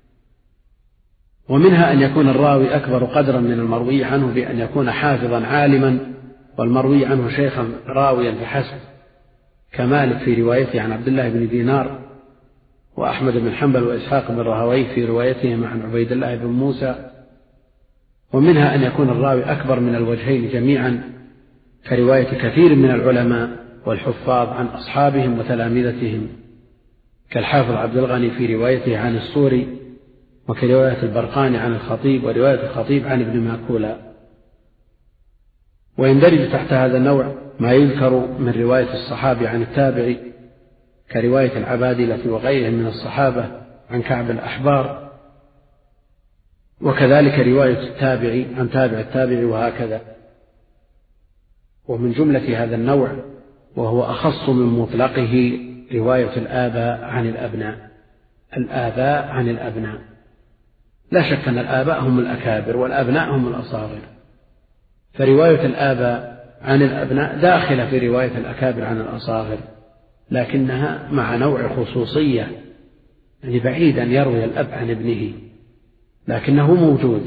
ومنها أن يكون الراوي أكبر قدرا من المروي عنه بأن يكون حافظا عالما، والمروي عنه شيخا راويا بحسب، كمالك في روايته عن عبد الله بن دينار، وأحمد بن حنبل وإسحاق بن راهويه في روايتهما عن عبيد الله بن موسى. ومنها أن يكون الراوي أكبر من الوجهين جميعا، كرواية كثير من العلماء والحفاظ عن أصحابهم وتلامذتهم، كالحافظ عبد الغني في روايته عن الصوري، وكرواية البرقاني عن الخطيب، ورواية الخطيب عن ابن ماكولا. ويندرج تحت هذا النوع ما يذكر من رواية الصحابي عن التابعي، كرواية العبادلة وغيرهم من الصحابة عن كعب الأحبار، وكذلك رواية التابعي عن تابع التابعي، وهكذا. ومن جملة هذا النوع وهو أخص من مطلقه رواية الآباء عن الأبناء. الآباء عن الأبناء، لا شك أن الآباء هم الأكابر والأبناء هم الأصاغر، فرواية الآباء عن الأبناء داخلة في رواية الأكابر عن الأصاغر، لكنها مع نوع خصوصية، يعني بعيد أن يروي الأب عن ابنه، لكنه موجود.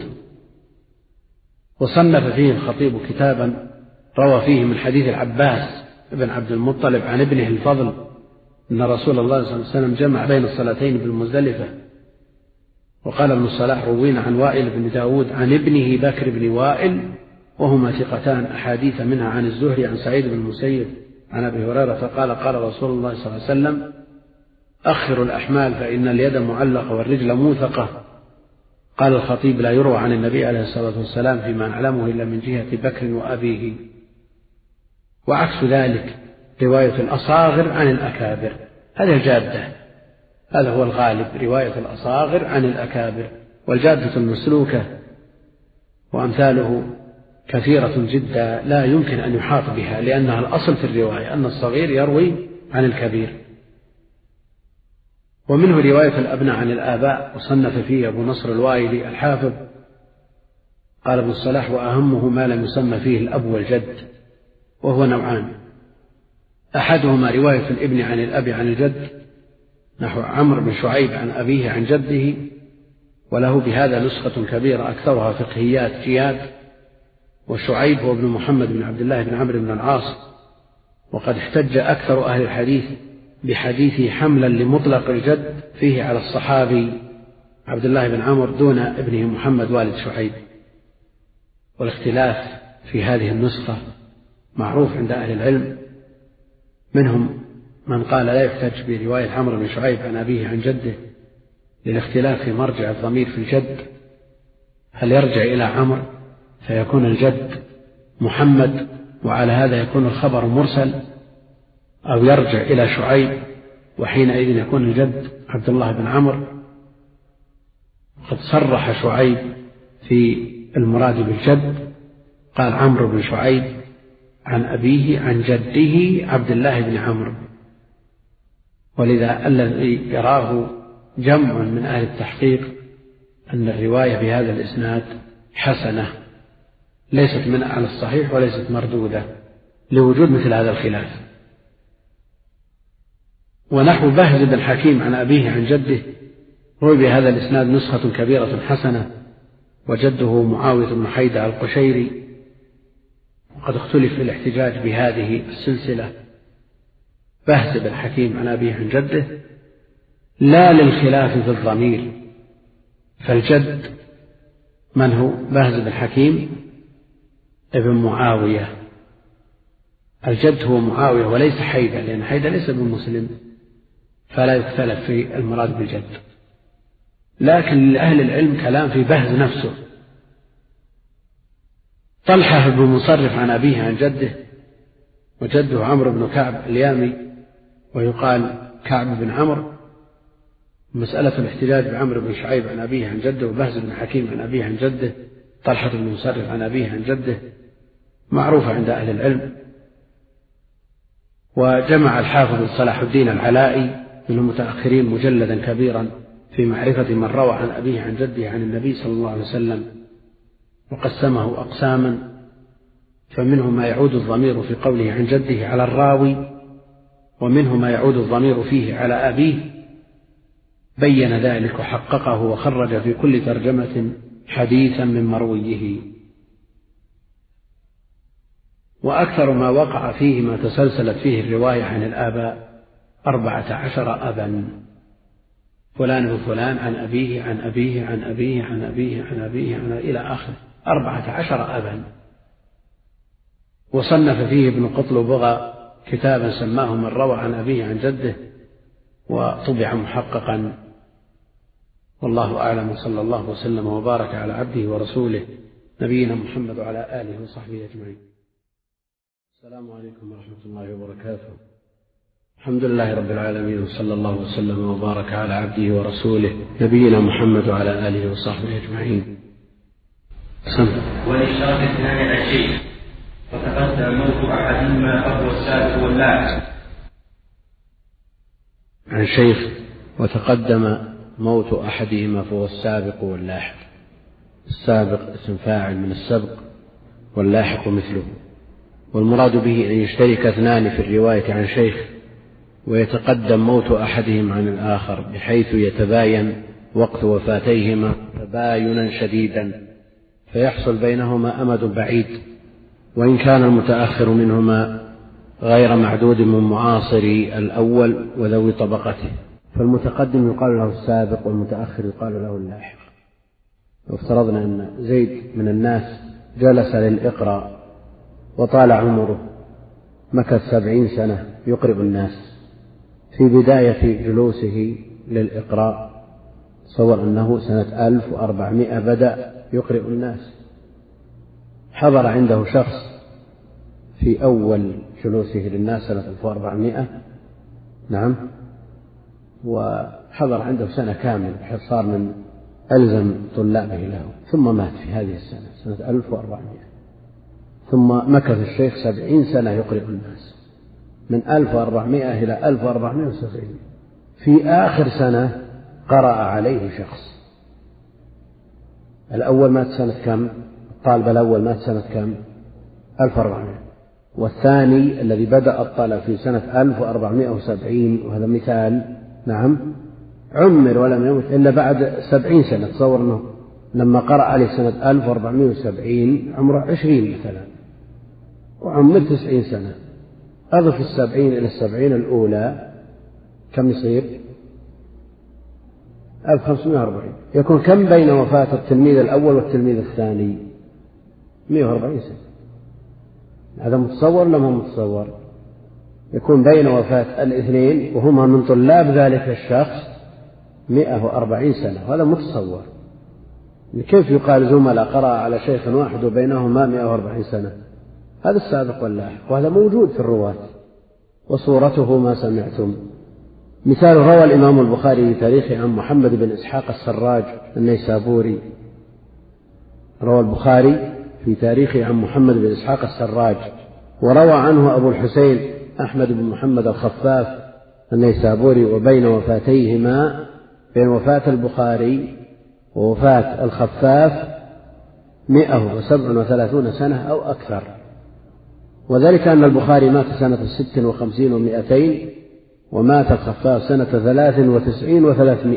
وصنف فيه الخطيب كتابا روى فيه من حديث العباس بن عبد المطلب عن ابنه الفضل أن رسول الله صلى الله عليه وسلم جمع بين الصلاتين بالمزدلفة. وقال ابن الصلاح: روينا عن وائل بن داود عن ابنه بكر بن وائل، وهما ثقتان، أحاديث منها عن الزهري عن سعيد بن المسيب عن أبي هريرة قال: قال رسول الله صلى الله عليه وسلم: أخروا الأحمال فإن اليد معلقة والرجل موثقة. قال الخطيب: لا يروى عن النبي عليه الصلاة والسلام فيما نعلمه إلا من جهة بكر وأبيه. وعكس ذلك رواية الأصاغر عن الأكابر، هذا الجادة، هذا هو الغالب، رواية الأصاغر عن الأكابر. والجادة المسلوكة وأمثاله كثيرة جدا لا يمكن أن يحاط بها، لأنها الأصل في الرواية أن الصغير يروي عن الكبير. ومنه رواية الأبناء عن الآباء، وصنف فيه أبو نصر الوائلي الحافظ قال ابن الصلاح: وأهمه ما لم يسمى فيه الأب والجد، وهو نوعان: أحدهما رواية الابن عن الأب عن الجد، نحو عمرو بن شعيب عن أبيه عن جده، وله بهذا نسخة كبيرة أكثرها فقهيات جياد. وشعيب هو ابن محمد بن عبد الله بن عمرو بن العاص، وقد احتج أكثر أهل الحديث بحديثه حملا لمطلق الجد فيه على الصحابي عبد الله بن عمرو دون ابنه محمد والد شعيب. والاختلاف في هذه النسخة معروف عند أهل العلم، منهم من قال لا يحتج برواية عمرو بن شعيب عن أبيه عن جده للاختلاف في مرجع الضمير في الجد، هل يرجع إلى عمرو فيكون الجد محمد وعلى هذا يكون الخبر مرسل، أو يرجع إلى شعيب وحينئذ يكون الجد عبد الله بن عمرو. قد صرح شعيب في المراد بالجد، قال عمرو بن شعيب عن أبيه عن جده عبد الله بن عمرو. ولذا الذي يراه جمع من أهل التحقيق أن الرواية بهذا الإسناد حسنة، ليست من على الصحيح وليست مردودة لوجود مثل هذا الخلاف. ونحو بهز بن حكيم عن أبيه عن جده روي بهذا الإسناد نسخة كبيرة حسنة، وجده معاوية بن حيدة القشيري، وقد اختلف في الاحتجاج بهذه السلسلة. بهز بن حكيم عن أبيه عن جده لا للخلاف في الضمير، فالجد من هو؟ بهز بن حكيم ابن معاوية. الجد هو معاوية وليس حيدة، لأن حيدة ليس بمسلم، فلا يختلف في المراد بالجد. لكن لأهل العلم كلام في بهز نفسه. طلحة بن مصرف عن أبيه عن جده، وجده عمرو بن كعب اليامي ويقال كعب بن عمرو. مسألة الاحتجاج بعمرو بن شعيب عن أبيه عن جده، وبهز بن حكيم عن أبيه عن جده، طلحة بن مصرف عن أبيه عن جده، معروفة عند أهل العلم. وجمع الحافظ صلاح الدين العلائي من المتأخرين مجلدا كبيرا في معرفة من روى عن أبيه عن جده عن النبي صلى الله عليه وسلم، وقسمه أقساما، فمنه ما يعود الضمير في قوله عن جده على الراوي، ومنه ما يعود الضمير فيه على أبيه، بين ذلك وحققه وخرج في كل ترجمة حديثا من مرويه. وأكثر ما وقع فيه ما تسلسلت فيه الرواية عن الآباء 14 أبا، فلان وفلان عن أبيه عن أبيه عن أبيه عن أبيه عن أبيه عن إلى آخر 14 أبا. وصنف فيه ابن قطلبغة كتابا سماه من روى عن أبيه عن جده، وطبع محققا. والله أعلم، صلى الله وسلم وبارك على عبده ورسوله نبينا محمد وعلى آله وصحبه أجمعين. السلام عليكم ورحمة الله وبركاته. الحمد لله رب العالمين، وصلى الله وسلم وبارك على عبده ورسوله نبينا محمد وعلى آله وصحبه أجمعين. والإشراف اثنان عن شيء، وتقدم موت أحدهما فهو السابق واللاحق. عن شيخ وتقدم موت أحدهما فهو السابق واللاحق. السابق اسم فاعل من السبق، واللاحق مثله. والمراد به أن يشترك اثنان في الرواية عن شيخ ويتقدم موت أحدهم عن الآخر، بحيث يتباين وقت وفاتيهما تباينا شديدا، فيحصل بينهما أمد بعيد، وإن كان المتأخر منهما غير معدود من معاصري الأول وذوي طبقته، فالمتقدم يقال له السابق والمتأخر يقال له اللاحق. وافترضنا أن زيد من الناس جلس للإقراء وطال عمره، مكث 70 سنة يقرئ الناس. في بداية جلوسه للإقراء تصور أنه سنة 1400 بدأ يقرئ الناس. حضر عنده شخص في أول جلوسه للناس سنة 1400، نعم، وحضر عنده سنة كاملة بحيث صار من ألزم طلابه له، ثم مات في هذه السنة سنة 1400. ثم مكث الشيخ 70 سنة يقرئ الناس من 1400 إلى 1470. في آخر سنة قرأ عليه شخص. الأول مات سنة كم؟ الطالب الأول مات سنة كم؟ 1400. والثاني الذي بدأ الطلب في سنة 1470، وهذا مثال، نعم، عمر ولم يمت إلا بعد 70 سنة. تصور أنه لما قرأ عليه سنة 1470 عمره 20 مثلا، وعمر 90 سنة. أضف 70 إلى 70 الأولى كم يصير؟ 1540. يكون كم بين وفاة التلميذ الأول والتلميذ الثاني؟ 140 سنة. هذا متصور ولا ما متصور؟ يكون بين وفاة الاثنين وهما من طلاب ذلك الشخص 140 سنة. هذا متصور. كيف يقال زملاء قرأ على شيخ واحد وبينهما 140 سنة؟ هذا السابق واللاحق، وهذا موجود في الرواة، وصورته ما سمعتم. مثال: روى الإمام البخاري في تاريخه عن محمد بن إسحاق السراج النيسابوري. روى البخاري في تاريخه عن محمد بن إسحاق السراج، وروى عنه أبو الحسين أحمد بن محمد الخفاف النيسابوري. وبين وفاتيهما، بين وفاة البخاري ووفاة الخفاف 137 سنة أو أكثر. وذلك أن البخاري مات سنة 56 و200، ومات الخفاف سنة 93 و300،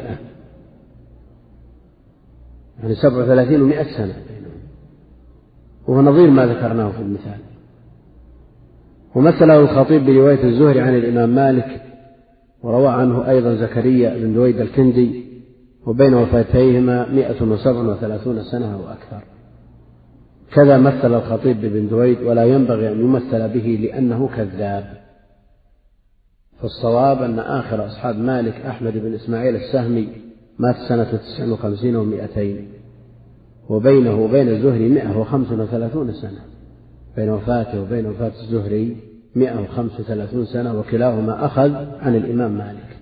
يعني 37 و100 سنة، وهو نظير ما ذكرناه في المثال. ومثله الخطيب برواية الزهري عن الإمام مالك، وروى عنه أيضا زكريا بن دويد الكندي، وبين وفاتيهما 137 سنة وأكثر. كذا مثل الخطيب بن دويد، ولا ينبغي أن يمثل به لأنه كذاب. فالصواب أن آخر أصحاب مالك أحمد بن إسماعيل السهمي مات سنة 59 و200، وبينه وبين الزهري 135 سنة. بين وفاته وبين وفاة الزهري 135 سنة، وكلاهما أخذ عن الإمام مالك.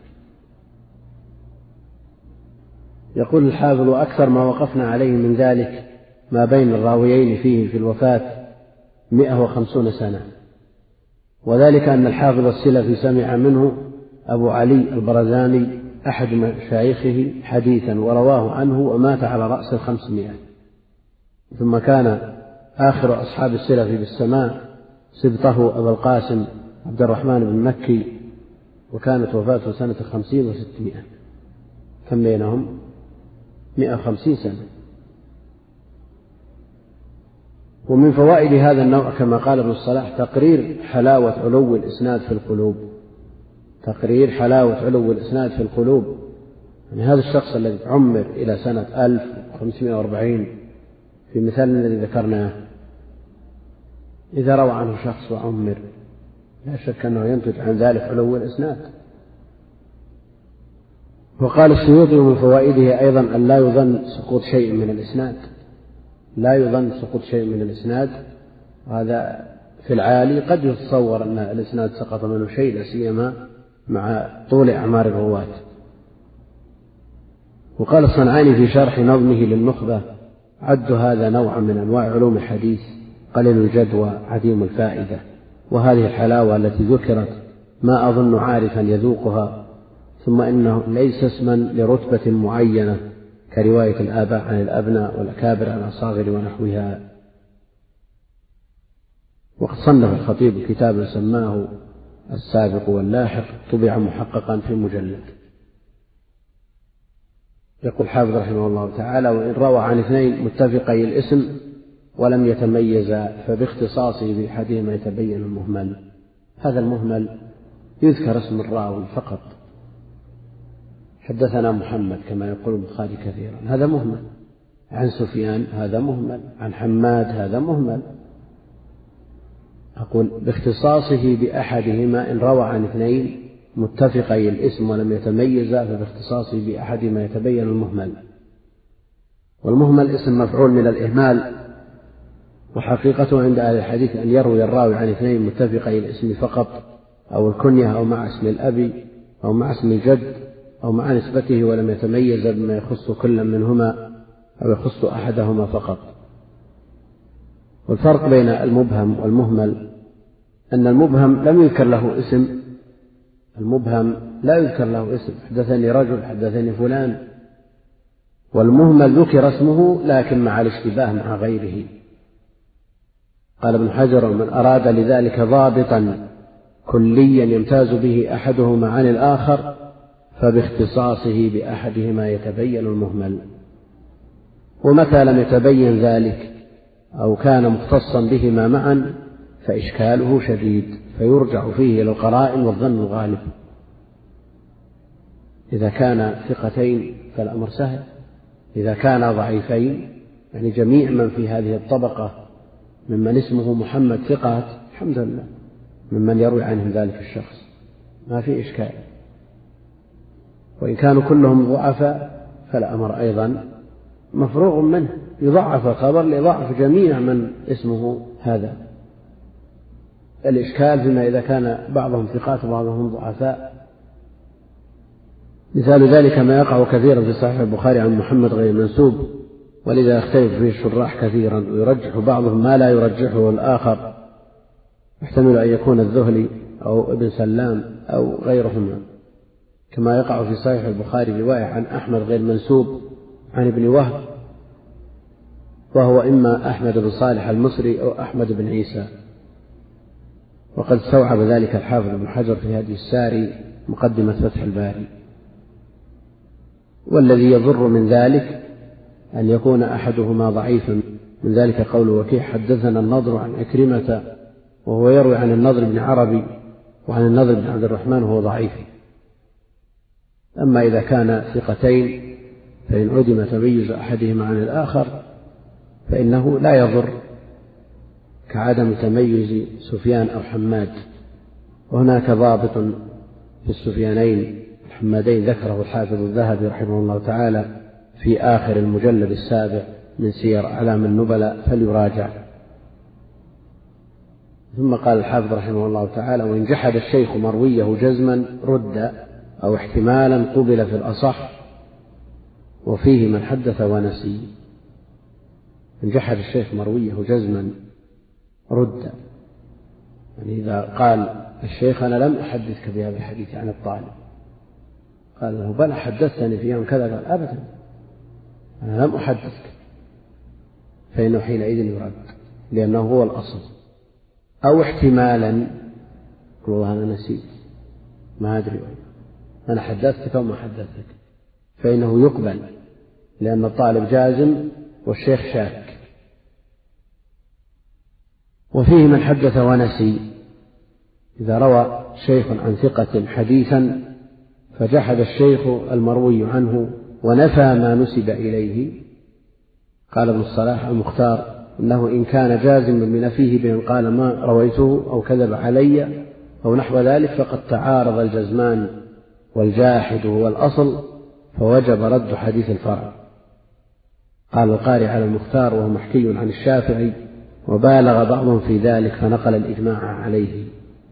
يقول الحافظ: وأكثر ما وقفنا عليه من ذلك ما بين الراويين فيه في الوفاة 150 سنة، وذلك أن الحافظ السلفي سمع منه أبو علي البرزاني أحد مشايخه حديثا ورواه عنه، ومات على رأس 500. ثم كان آخر أصحاب السلف بالسماء سبطه أبو القاسم عبد الرحمن بن مكي، وكانت وفاته سنة 50 و600. كم بينهم؟ 150 سنة. ومن فوائد هذا النوع كما قال ابن الصلاح تقرير حلاوة علو الإسناد في القلوب. تقرير حلاوة علو الإسناد في القلوب. يعني هذا الشخص الذي عمر إلى سنة 1540 في مثال الذي ذكرناه، إذا روى عنه شخص وعمر لا شك أنه ينتج عن ذلك علو الإسناد. وقال السيوطي: من فوائده أيضا أن لا يظن سقوط شيء من الإسناد. لا يظن سقوط شيء من الإسناد. هذا في العالي قد يتصور أن الإسناد سقط منه شيء، لا سيما مع طول أعمار الرواة. وقال الصنعاني في شرح نظمه للنخبة: عد هذا نوعا من أنواع علوم الحديث قليل الجدوى عديم الفائدة. وهذه الحلاوة التي ذكرت ما أظن عارفا يذوقها، ثم إنه ليس اسما لرتبة معينة كرواية الآباء عن الأبناء والأكابر عن الأصاغر ونحوها. وقد صنف الخطيب كتابا سماه السابق واللاحق، طبع محققا في مجلد. يقول الحافظ رحمه الله تعالى: وإن روى عن اثنين متفقي الاسم ولم يتميزا فباختصاصه بأحدهما يتبين المهمل. هذا المهمل يذكر اسم الراوي فقط، حدثنا محمد كما يقول البخاري كثيرا، هذا مهمل. عن سفيان هذا مهمل. عن حماد هذا مهمل. أقول باختصاصه بأحدهما. إن روى عن اثنين متفقي الاسم ولم يتميزا فباختصاصه بأحدهما يتبين المهمل. والمهمل اسم مفعول من الإهمال، وحقيقته عند أهل الحديث أن يروي الراوي عن اثنين متفقي الاسم فقط، أو الكنية، أو مع اسم الأب، أو مع اسم الجد، أو مع نسبته، ولم يتميز بما يخص كل منهما أو يخص أحدهما فقط. والفرق بين المبهم والمهمل أن المبهم لم يذكر له اسم، المبهم لا يذكر له اسم، حدثني رجل، حدثني فلان، والمهمل ذكر اسمه لكن مع الاشتباه مع غيره. قال ابن حجر: ومن أراد لذلك ضابطا كليا يمتاز به أحدهما عن الآخر فباختصاصه بأحدهما يتبين المهمل، ومتى لم يتبين ذلك أو كان مختصا بهما معا فإشكاله شديد، فيرجع فيه إلى القرائن والظن الغالب. إذا كان ثقتين فالأمر سهل، إذا كان ضعيفين يعني جميع من في هذه الطبقة ممن اسمه محمد ثقات الحمد لله ممن يروي عنهم ذلك الشخص ما في إشكال، وإن كانوا كلهم ضعفاء فالأمر أيضا مفروغ منه، يضعف الخبر ليضعف جميع من اسمه هذا. الإشكال فيما إذا كان بعضهم ثقات وبعضهم ضعفاء. مثال ذلك ما يقع كثيرا في صحيح البخاري عن محمد غير منسوب، ولذا يختلف فيه الشراح كثيرا، ويرجح بعضهم ما لا يرجحه الآخر، يحتمل أن يكون الذهلي أو ابن سلام أو غيرهما، كما يقع في صحيح البخاري رواية عن أحمد غير منسوب عن ابن وهب، وهو إما أحمد بن صالح المصري أو أحمد بن عيسى، وقد استوعب ذلك الحافظ ابن حجر في هدي الساري مقدمة فتح الباري. والذي يضر من ذلك أن يكون أحدهما ضعيفا، من ذلك قول وكيع: حدثنا النضر عن عكرمة، وهو يروي عن النضر بن عربي وعن النضر بن عبد الرحمن وهو ضعيف. أما إذا كان ثقتين فإن عدم تميز أحدهما عن الآخر فإنه لا يضر، كعدم تميز سفيان أو حماد. وهناك ضابط في السفيانين الحمادين ذكره الحافظ الذهبي رحمه الله تعالى في آخر المجلد السابع من سير أعلام النبلاء، فليراجع. ثم قال الحافظ رحمه الله تعالى: وإن جحد الشيخ مرويه جزما رد، أو احتمالا قبل في الأصح، وفيه من حدث ونسي. إن جحد الشيخ مرويه جزما رد، يعني إذا قال الشيخ: أنا لم أحدثك بهذا الحديث عن الطالب، قال له: بل حدثتني في يوم كذا، قال: أبدا أنا لم أحدثك، فإنه حينئذ يرد لأنه هو الأصل. أو احتمالا والله أنا نسيت ما أدري، أنا حدثتك أو ما حدثتك، فإنه يقبل لأن الطالب جازم والشيخ شاك. وفيه من حدث ونسي، إذا روى شيخ عن ثقة حديثا فجحد الشيخ المروي عنه ونفى ما نسب إليه، قال ابن الصلاح المختار: إنه إن كان جازما بنفيه بأن قال ما رويته أو كذب علي أو نحو ذلك فقد تعارض الجزمان، والجاحد هو الأصل، فوجب رد حديث الفرع. قال القاري على المختار وهو محكي عن الشافعي، وبالغ بعضهم في ذلك فنقل الإجماع عليه.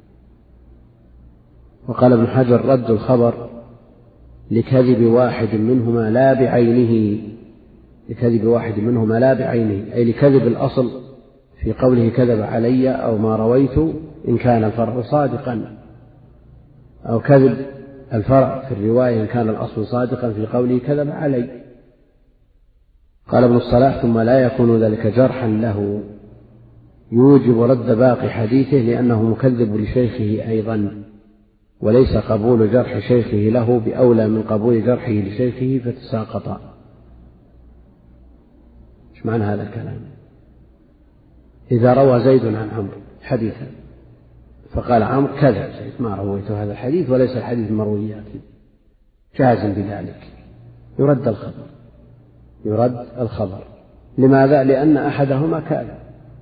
وقال ابن حجر: رد الخبر لكذب واحد منهما لا بعينه، لكذب واحد منهما لا بعينه، أي لكذب الأصل في قوله كذب علي أو ما رويت إن كان الفرع صادقا، أو كذب الفرع في الرواية إن كان الأصل صادقا في قوله كذب علي. قال ابن الصلاح: ثم لا يكون ذلك جرحا له يوجب رد باقي حديثه، لأنه مكذب لشيخه أيضا، وليس قبول جرح شيخه له بأولى من قبول جرحه لشيخه فتساقطا. ايش معنى هذا الكلام؟ إذا روى زيد عن عمرو حديثا فقال عمرو كذا زيد ما رويت هذا الحديث وليس الحديث مروياتي، جازم بذلك، يرد الخبر، يرد الخبر. لماذا؟ لأن أحدهما كاذب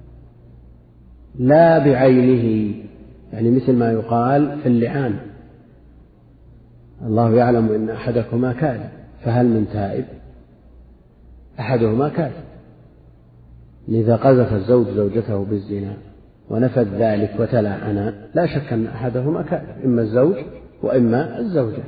لا بعينه، يعني مثل ما يقال في اللعان: الله يعلم إن أحدكما كاذب فهل من تائب؟ أحدهما كاذب. إذا قذف الزوج زوجته بالزنا ونفذ ذلك وتلاعنا لا شك أن أحدهما كاذب، إما الزوج وإما الزوجة،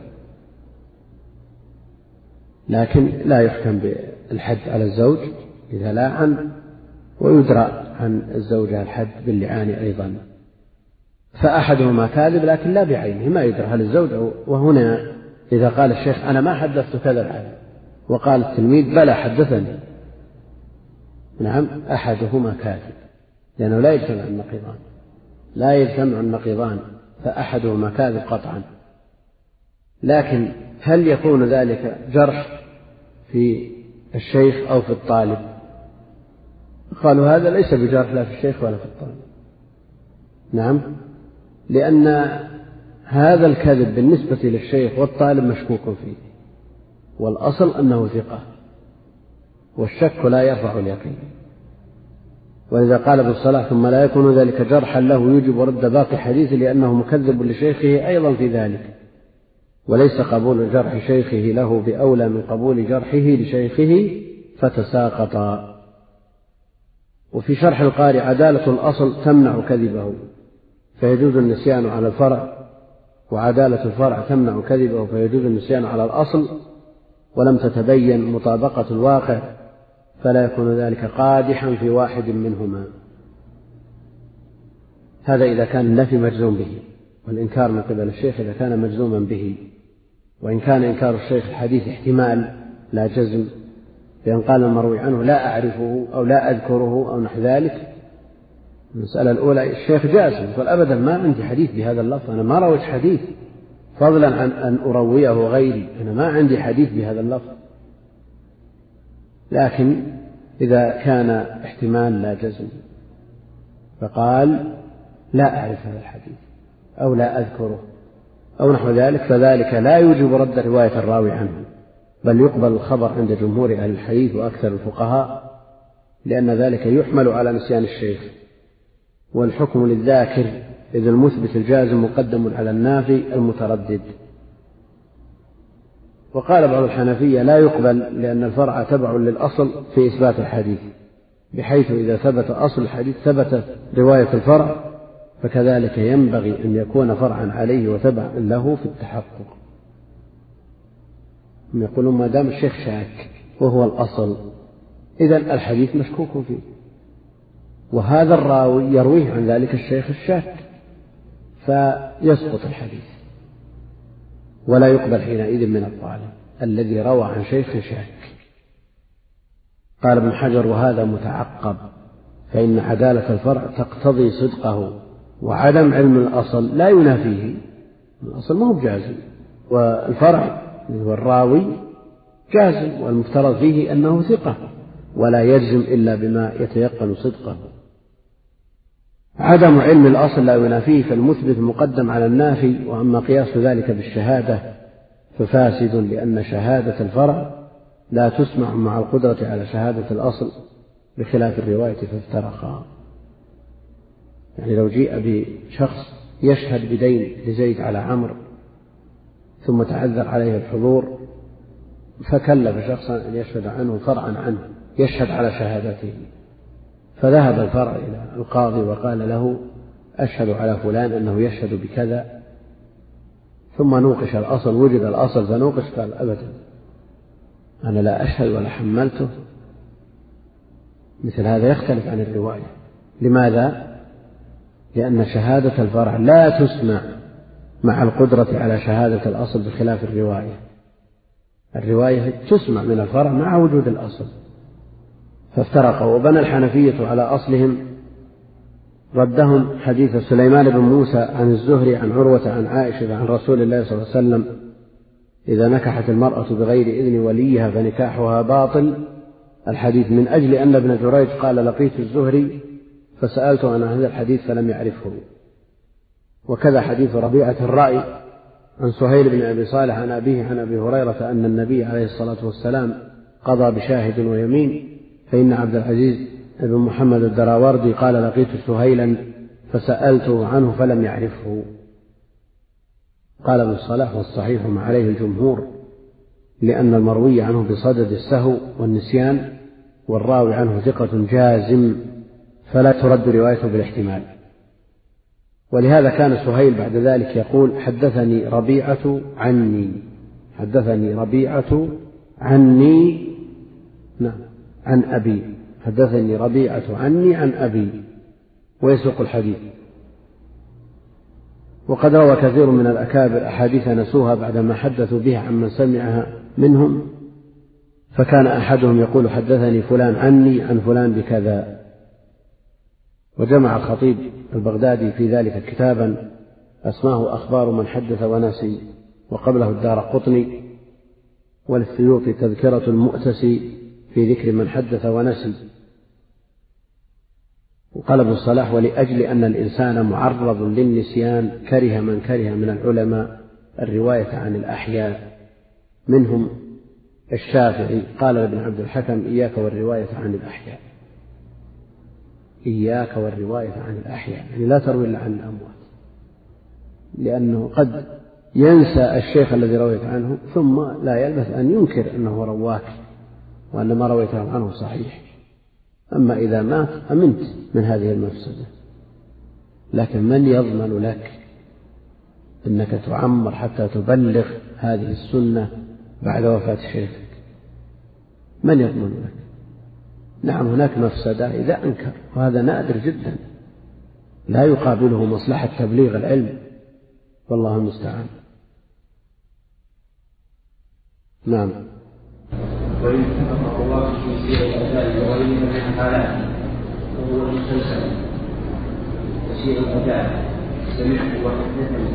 لكن لا يحكم بالحد على الزوج إذا لاعن ويدرى عن الزوجة الحد باللعان أيضا. فأحدهما كاذب لكن لا بعينه، ما يدرى هل الزوج وهنا إذا قال الشيخ أنا ما حدثت كذا الحديث وقال التلميذ بلى حدثني، نعم أحدهما كاذب، لأنه لا يجتمع النقيضان، فأحدهما كاذب قطعا. لكن هل يكون ذلك جرح في الشيخ أو في الطالب؟ قالوا هذا ليس بجرح لا في الشيخ ولا في الطالب، نعم، لأن هذا الكذب بالنسبة للشيخ والطالب مشكوك فيه، والأصل أنه ثقة، والشك لا يرفع اليقين. وإذا قال ابن الصلاح ثم لا يكون ذلك جرحا له يجب رد باقي حديثه لأنه مكذب لشيخه أيضا في ذلك، وليس قبول جرح شيخه له بأولى من قبول جرحه لشيخه فتساقط. وفي شرح القارئ عدالة الأصل تمنع كذبه فيجوز النسيان على الفرع، وعدالة الفرع تمنع كذبه فيجوز النسيان على الأصل، ولم تتبين مطابقة الواقع فلا يكون ذلك قادحا في واحد منهما. هذا إذا كان النفي مجزوم به، والإنكار من قبل الشيخ إذا كان مجزوما به. وإن كان إنكار الشيخ الحديث احتمال لا جزم، بأن قال المروي عنه لا أعرفه أو لا أذكره أو نحو ذلك، المسألة الأولى الشيخ جازم يقول أبدا ما عندي حديث بهذا اللفظ، أنا ما رويت حديث فضلا عن أن أرويه غيري، أنا ما عندي حديث بهذا اللفظ. لكن إذا كان احتمال لا جزم فقال لا أعرف هذا الحديث أو لا أذكره أو نحو ذلك، فذلك لا يوجب رد رواية الراوي عنه، بل يقبل الخبر عند جمهور أهل الحديث وأكثر الفقهاء، لأن ذلك يحمل على نسيان الشيخ. والحكم للذاكر إذ المثبت الجازم مقدم على النافي المتردد. وقال بعض الحنفية لا يقبل لأن الفرع تبع للأصل في إثبات الحديث، بحيث إذا ثبت أصل الحديث ثبتت رواية الفرع، فكذلك ينبغي أن يكون فرعا عليه وتبعا له في التحقق. يقولون ما دام الشيخ شاك وهو الأصل إذن الحديث مشكوك فيه، وهذا الراوي يرويه عن ذلك الشيخ الشاك، فيسقط الحديث ولا يقبل حينئذ من الطالب الذي روى عن شيخ شاك. قال ابن حجر وهذا متعقب، فإن عدالة الفرع تقتضي صدقه، وعدم علم الأصل لا ينافيه، الأصل ما هو بجازم، والفرع والراوي جازم، والمفترض فيه أنه ثقة ولا يجزم إلا بما يتيقن صدقه. عدم علم الأصل لا ينافيه، فالمثبت مقدم على النافي، وأما قياس ذلك بالشهادة ففاسد، لأن شهادة الفرع لا تسمع مع القدرة على شهادة الأصل بخلاف الرواية فافترقا. يعني لو جيء بشخص يشهد بدين لزيد على عمرو ثم تعذر عليه الحضور فكلف شخصا أن يشهد عنه فرعا عنه يشهد على شهادته، فذهب الفرع إلى القاضي وقال له أشهد على فلان أنه يشهد بكذا، ثم نوقش الأصل، وجد الأصل فنوقش، قال أبدا أنا لا أشهد ولا حملته. مثل هذا يختلف عن الرواية. لماذا؟ لأن شهادة الفرع لا تسمع مع القدرة على شهادة الأصل بخلاف الرواية. الرواية تسمع من الفرع مع وجود الأصل، فافترقوا. وبنى الحنفية على أصلهم ردهم حديث سليمان بن موسى عن الزهري عن عروة عن عائشة عن رسول الله صلى الله عليه وسلم إذا نكحت المرأة بغير إذن وليها فنكاحها باطل، الحديث، من أجل أن ابن جريج قال لقيت الزهري فسألته عن هذا الحديث فلم يعرفه. وكذا حديث ربيعة الرأي عن سهيل بن أبي صالح عن أبيه عن أبي هريرة أن النبي عليه الصلاة والسلام قضى بشاهد ويمين، فإن عبد العزيز بن محمد الدراوردي قال لقيت سهيلا فسألته عنه فلم يعرفه. قال ابن الصلاح والصحيح ما عليه الجمهور، لأن المروي عنه بصدد السهو والنسيان، والراوي عنه ثقة جازم فلا ترد روايته بالاحتمال. ولهذا كان سهيل بعد ذلك يقول حدثني ربيعة عني، نعم، عن أبي، حدثني ربيعة عني عن أبي، ويسوق الحديث. وقد روى كثير من الأكابر أحاديث نسوها بعدما حدثوا بها عمن سمعها منهم، فكان أحدهم يقول حدثني فلان عني عن فلان بكذا. وجمع الخطيب البغدادي في ذلك كتابا أسماه أخبار من حدث ونسي، وقبله الدارقطني، والسيوطي تذكرة المؤتسي في ذكر من حدث ونسي. وقال ابن الصلاح: ولأجل أن الإنسان معرض للنسيان كره من كره من العلماء الرواية عن الأحياء، منهم الشافعي قال لابن عبد الحكم: إياك والرواية عن الأحياء، إياك والرواية عن الأحياء، يعني لا تروي إلا عن الأموات، لأنه قد ينسى الشيخ الذي رويت عنه ثم لا يلبث أن ينكر أنه رواك وأن ما رويته عنه صحيح. أما إذا مات أمنت من هذه المفسدة، لكن من يضمن لك أنك تعمر حتى تبلغ هذه السنة بعد وفاة شيخك؟ من يضمن لك؟ نعم هناك مفسدة إذا أنكر، وهذا نادر جدا لا يقابله مصلحة تبليغ العلم، والله المستعان. نعم. وإن اتفق الرواة في سير الأداء وغيرها من الحالات وهو المسلسل وسير الأداء: سمعت وحدثني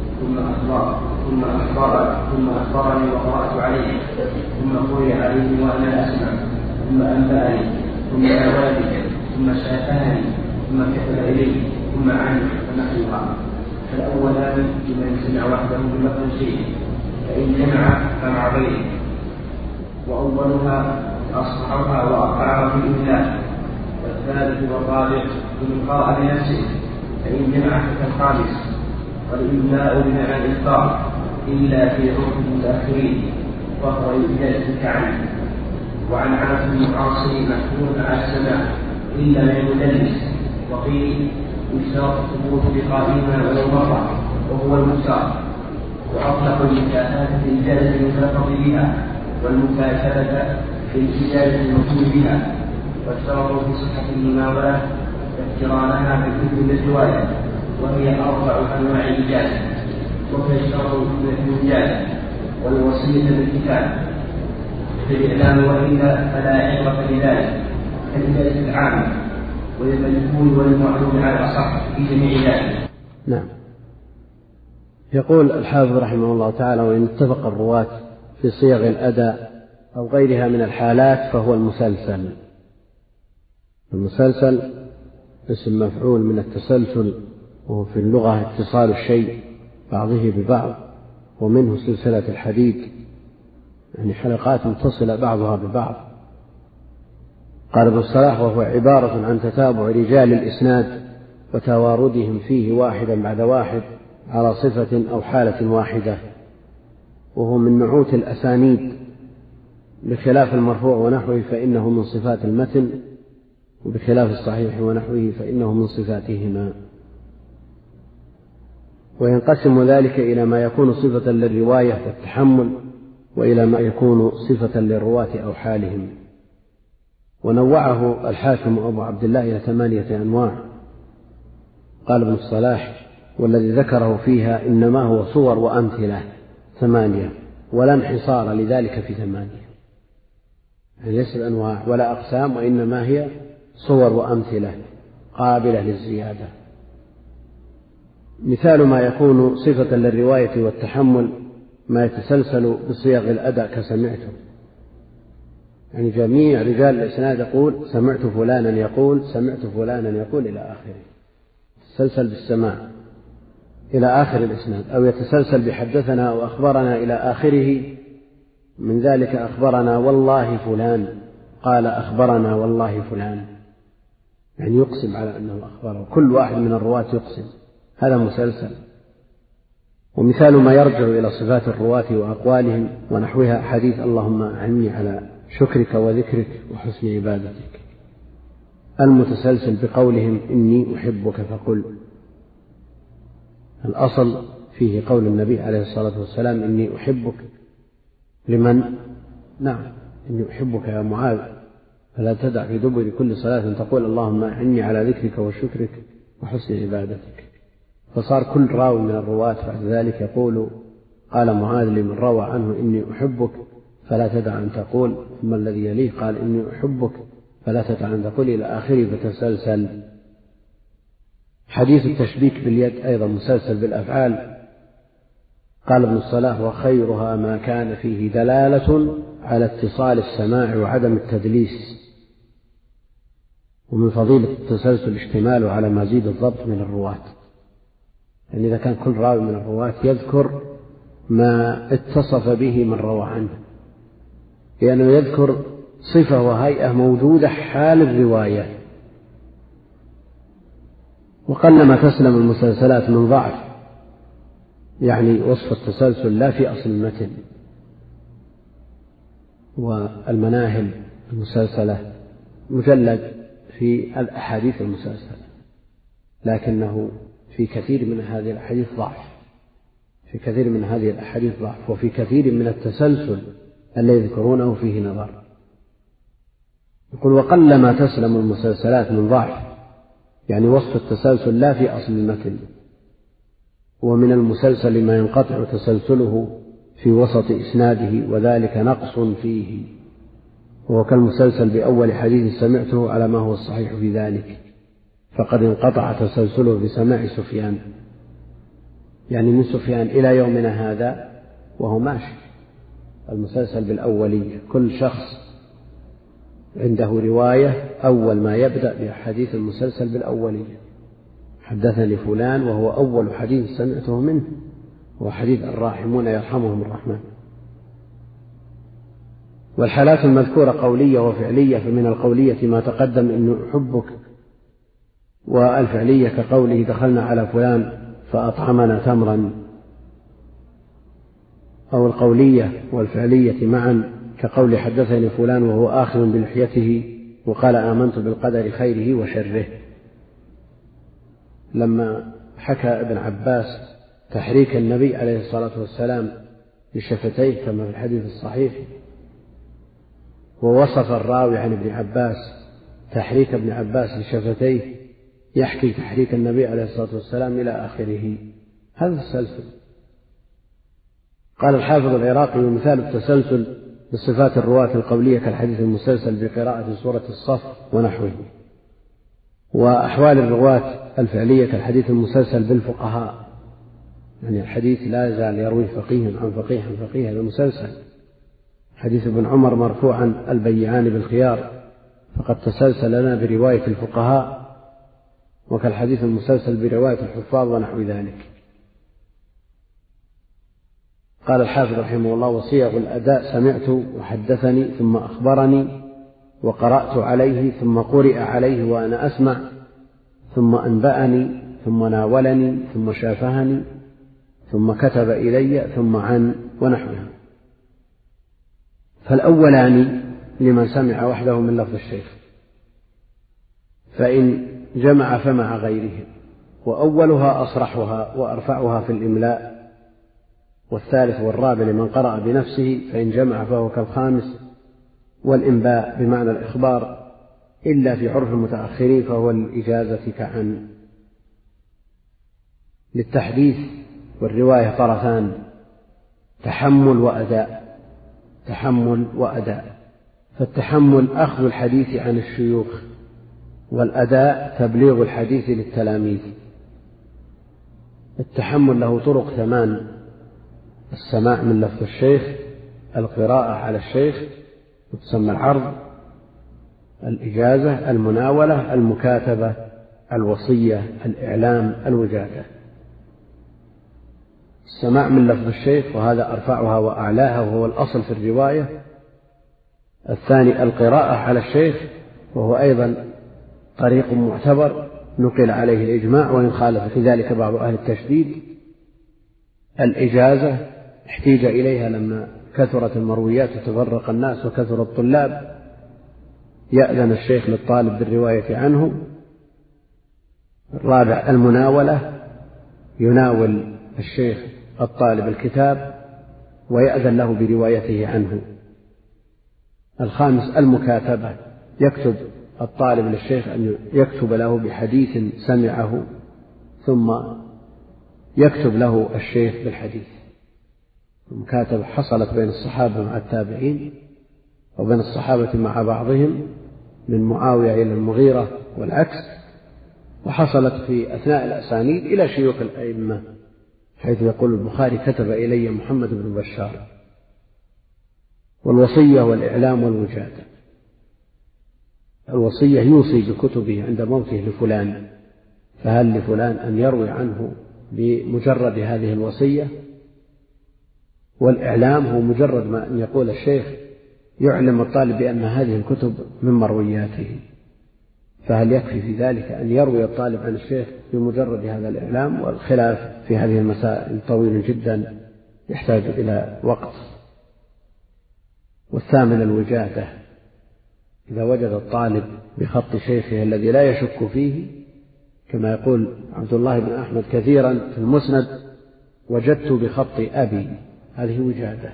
ثم أخبرني وقرأت عليه ثم قرئ عليه وأنا أسمع ثم أنبأني ثم أوادي ثم شافاني ثم كتب إليه ثم عني فنحوها. فالأولان لمن سمع وحده بلفظ شيء، فإن جمع فمع غيره، وأولها أصحبها وأقعها في الإملاء، والثالث والرابع لمن قرأ بنفسه، فإن جمع فالخامس. والإملاء بمعنى الإخبار إلا في عرف المتأخرين، وهو يجازك عنه. وعن عنس بن عاصم محمود على السماع إلا من المدلس، وقيل يشترط الثبوت بقائمة ولو مرة وهو المختار. وأطلق المكافأة في الإجازة المتلفظ بها، والمكاتبة في الإجازة المكتوب بها، واشترطوا في صحة المناولة اقترانها بالكتب بالرواية، وهي 4 أنواع الإجازة، وتشترط الإجازة والوصية بالكتاب في الإعلام، وإلا فلا عبرة بذلك كالإجازة العامة وللمجهول وللمعلوم على الأصح في جميع ذلك. نعم. يقول الحافظ رحمه الله تعالى: وإن اتفق الرواة في صيغ الأداء أو غيرها من الحالات فهو المسلسل. المسلسل اسم مفعول من التسلسل، وهو في اللغة اتصال الشيء بعضه ببعض، ومنه سلسلة الحديد، يعني حلقات متصلة بعضها ببعض. قال ابن الصلاح: وهو عبارة عن تتابع رجال الإسناد وتواردهم فيه واحدا بعد واحد على صفة أو حالة واحدة، وهو من نعوت الأسانيد، بخلاف المرفوع ونحوه فإنه من صفات المتن، وبخلاف الصحيح ونحوه فإنه من صفاتهما. وينقسم ذلك إلى ما يكون صفة للرواية والتحمل، وإلى ما يكون صفة للرواة أو حالهم. ونوعه الحاكم أبو عبد الله إلى 8 أنواع. قال ابن الصلاح: والذي ذكره فيها إنما هو صور وأمثلة 8، ولا انحصار لذلك في 8، يعني ليس الأنواع ولا أقسام، وإنما هي صور وأمثلة قابلة للزيادة. مثال ما يكون صفة للرواية والتحمل ما يتسلسل بصيغ الأداء كسمعته، يعني جميع رجال الإسناد يقول سمعت فلانا يقول سمعت فلانا يقول إلى آخره، يتسلسل بالسماع إلى آخر الإسناد، أو يتسلسل بحدثنا أو أخبرنا إلى آخره. من ذلك أخبرنا والله فلان قال أخبرنا والله فلان، يعني يقسم على أنه أخبره، كل واحد من الرواة يقسم، هذا مسلسل. ومثال ما يرجع إلى صفات الرواة وأقوالهم ونحوها حديث اللهم أعني على شكرك وذكرك وحسن عبادتك، المتسلسل بقولهم إني أحبك فقل. الأصل فيه قول النبي عليه الصلاة والسلام إني أحبك لمن؟ نعم، إني أحبك يا معاذ فلا تدع في دبر كل صلاة تقول اللهم أعني على ذكرك وشكرك وحسن عبادتك. فصار كل راوي من الرواة بعد ذلك يقول قال معاذ لمن روى عنه إني أحبك فلا تدع أن تقول، ثم الذي يليه قال إني أحبك فلا تدع أن تقول إلى آخره فتسلسل. حديث التشبيك باليد أيضا مسلسل بالأفعال. قال ابن الصلاح وخيرها ما كان فيه دلالة على اتصال السماع وعدم التدليس، ومن فضيلة التسلسل اشتماله على مزيد الضبط من الرواة، يعني إذا كان كل راوي من الرواة يذكر ما اتصف به من روى عنه، لأنه يذكر صفة وهيئة موجودة حال الرواية. وقلما تسلم المسلسلات من ضعف، يعني وصف التسلسل لا في أصل المتن. والمناهل المسلسلة مجلد في الأحاديث المسلسلة، لكنه في كثير من هذه الأحاديث ضعف، وفي كثير من التسلسل الذي يذكرونه فيه نظر. يقول وقلما تسلم المسلسلات من ضعف، يعني وصف التسلسل لا في أصل المتن. ومن المسلسل ما ينقطع تسلسله في وسط إسناده وذلك نقص فيه، وهو كالمسلسل بأول حديث سمعته على ما هو الصحيح في ذلك، فقد انقطع تسلسله بسماع سفيان، يعني من سفيان إلى يومنا هذا وهو ماشي. المسلسل بالأولية كل شخص عنده رواية أول ما يبدأ بحديث المسلسل بالأولية، حدثني فلان وهو أول حديث سمعته منه، هو حديث الراحمون يرحمهم الرحمن. والحالات المذكورة قولية وفعلية، فمن القولية ما تقدم إنه أحبك، والفعلية كقوله دخلنا على فلان فأطعمنا تمرا، أو القولية والفعلية معا كقول حدثني فلان وهو آخذ بلحيته وقال آمنت بالقدر خيره وشره. لما حكى ابن عباس تحريك النبي عليه الصلاة والسلام لشفتيه كما في الحديث الصحيح، ووصف الراوي عن ابن عباس تحريك ابن عباس لشفتيه يحكي تحريك النبي عليه الصلاة والسلام إلى آخره، هذا التسلسل. قال الحافظ العراقي ومثال التسلسل بصفات الرواة القولية كالحديث المسلسل بقراءة سورة الصف ونحوه، وأحوال الرواة الفعلية كالحديث المسلسل بالفقهاء، يعني الحديث لا يزال يروي فقيه عن فقيه عن فقيه، هذا مسلسل. حديث ابن عمر مرفوعا البيعان بالخيار فقد تسلسل لنا برواية الفقهاء، وكالحديث المسلسل برواية الحفاظ ونحو ذلك. قال الحافظ رحمه الله وصيغ الأداء سمعت وحدثني ثم أخبرني وقرأت عليه ثم قرئ عليه وأنا أسمع ثم أنبأني ثم ناولني ثم شافهني ثم كتب إلي ثم عن ونحوها. فالأولان لمن سمع وحده من لفظ الشيخ، فإن جمع فمع غيره، وأولها أصرحها وأرفعها في الإملاء، والثالث والرابع لمن قرأ بنفسه، فإن جمع فهو كالخامس، والإنباء بمعنى الإخبار إلا في عرف المتأخرين فهو الإجازة كعن. للتحديث والرواية طرفان، تحمل وأداء. فالتحمل أخذ الحديث عن الشيوخ، والأداء تبليغ الحديث للتلاميذ. التحمل له طرق 8: السماع من لفظ الشيخ، القراءة على الشيخ وتسمى العرض، الإجازة، المناولة، المكاتبة، الوصية، الإعلام، الوجادة. السماع من لفظ الشيخ وهذا أرفعها وأعلاها وهو الأصل في الرواية. الثاني القراءة على الشيخ وهو أيضا طريق معتبر نقل عليه الإجماع وإن خالف في ذلك بعض أهل التشديد. الإجازة احتيج إليها لما كثرت المرويات وتفرق الناس وكثر الطلاب، يأذن الشيخ للطالب بالرواية عنه. الرابع المناولة، يناول الشيخ الطالب الكتاب ويأذن له بروايته عنه. الخامس المكاتبة، يكتب الطالب للشيخ أن يكتب له بحديث سمعه ثم يكتب له الشيخ بالحديث. المكاتبة حصلت بين الصحابة مع التابعين وبين الصحابة مع بعضهم من معاوية إلى المغيرة والعكس، وحصلت في أثناء الأسانيد إلى شيوخ الأئمة، حيث يقول البخاري: كتب إلي محمد بن بشار. والوصية والإعلام والوجادة. الوصية يوصي بكتبه عند موته لفلان، فهل لفلان أن يروي عنه بمجرد هذه الوصية؟ والإعلام هو مجرد ما أن يقول الشيخ يعلم الطالب بأن هذه الكتب من مروياته، فهل يكفي في ذلك أن يروي الطالب عن الشيخ بمجرد هذا الإعلام؟ والخلاف في هذه المسائل طويل جدا يحتاج إلى وقت. والثامن الوجادة، إذا وجد الطالب بخط شيخه الذي لا يشك فيه، كما يقول عبد الله بن أحمد كثيرا في المسند: وجدت بخط أبي، هذه وجادة.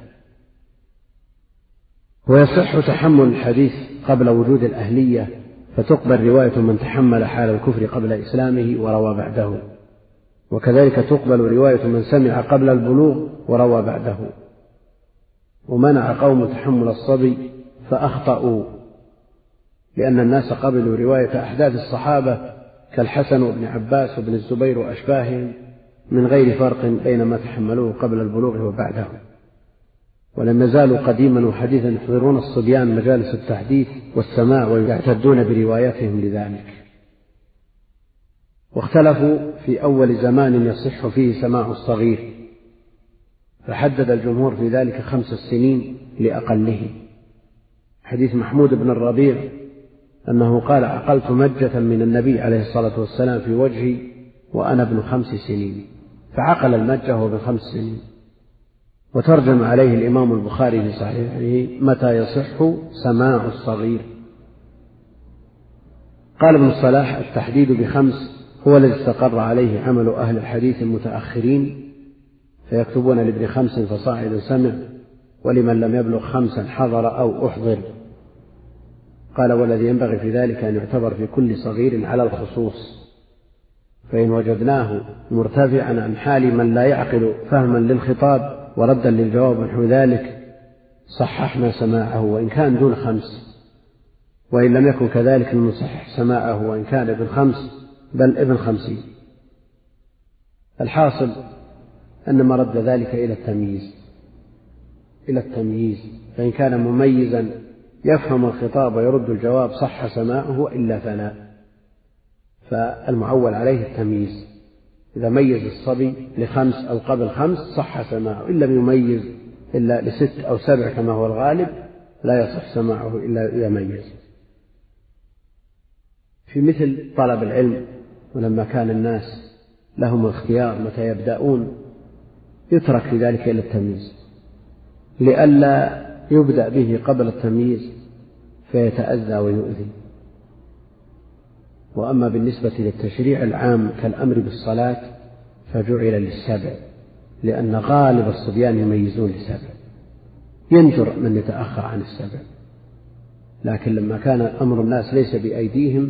ويصح تحمل الحديث قبل وجود الأهلية، فتقبل رواية من تحمل حال الكفر قبل إسلامه وروى بعده، وكذلك تقبل رواية من سمع قبل البلوغ وروى بعده. ومنع قوم تحمل الصبي فأخطأوا، لأن الناس قبلوا رواية أحداث الصحابة كالحسن وابن عباس وابن الزبير وأشباههم من غير فرق بين ما تحملوه قبل البلوغ وبعده. ولم يزالوا قديما وحديثا يحضرون الصبيان مجالس التحديث والسماع ويعتدون برواياتهم لذلك. واختلفوا في أول زمان يصح فيه سماع الصغير، فحدد الجمهور في ذلك 5 سنين لأقله. حديث محمود بن الربيع أنه قال: عقلت مجة من النبي عليه الصلاة والسلام في وجهي وأنا ابن 5 سنين، فعقل المجة وهو ب5 سنين. وترجم عليه الإمام البخاري في صحيحه: متى يصح سماع الصغير؟ قال ابن الصلاح: التحديد ب5 هو الذي استقر عليه عمل أهل الحديث المتأخرين، فيكتبون لابن 5 فصاعد سمع، ولمن لم يبلغ 5 حضر أو أحضر. قال: والذي ينبغي في ذلك أن يعتبر في كل صغير على الخصوص، فإن وجدناه مرتفعا عن حال من لا يعقل فهما للخطاب وردا للجواب نحو ذلك صححنا سماعه وإن كان دون 5، وإن لم يكن كذلك نصحح سماعه وإن كان ابن 5 بل ابن 50. الحاصل أن مرد ذلك إلى التمييز، فإن كان مميزا يفهم الخطاب ويرد الجواب صح سماعه، وإلا فلا. فالمعول عليه التمييز، إذا ميز الصبي ل5 أو قبل 5 صح سماعه، إن لم يميز إلا ل6 أو 7 كما هو الغالب لا يصح سماعه إلا يميز. في مثل طلب العلم، ولما كان الناس لهم اختيار متى يبدأون، يترك في ذلك إلى التمييز لئلا يبدأ به قبل التمييز فيتأذى ويؤذي. وأما بالنسبة للتشريع العام كالأمر بالصلاة فجعل ل7، لأن غالب الصبيان يميزون ل7، ينجر من يتأخر عن 7. لكن لما كان أمر الناس ليس بأيديهم،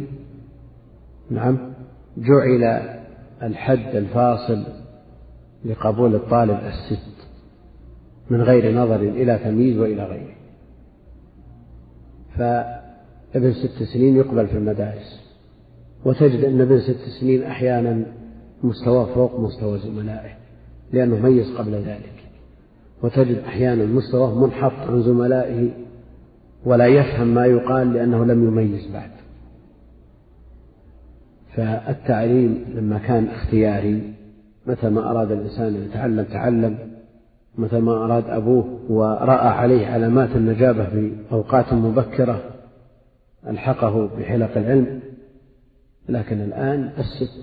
جعل الحد الفاصل لقبول الطالب 6 من غير نظر إلى تمييز وإلى غيره. فابن 6 سنين يقبل في المدارس، وتجد أن ابن 6 سنين أحيانا مستواه فوق مستوى زملائه لأنه ميز قبل ذلك، وتجد أحيانا مستواه منحط عن زملائه ولا يفهم ما يقال لأنه لم يميز بعد. فالتعليم لما كان اختياري، متى ما أراد الإنسان أن يتعلم تعلم، متى ما أراد أبوه ورأى عليه علامات النجابة في أوقات مبكرة ألحقه بحلق العلم. لكن الآن 6،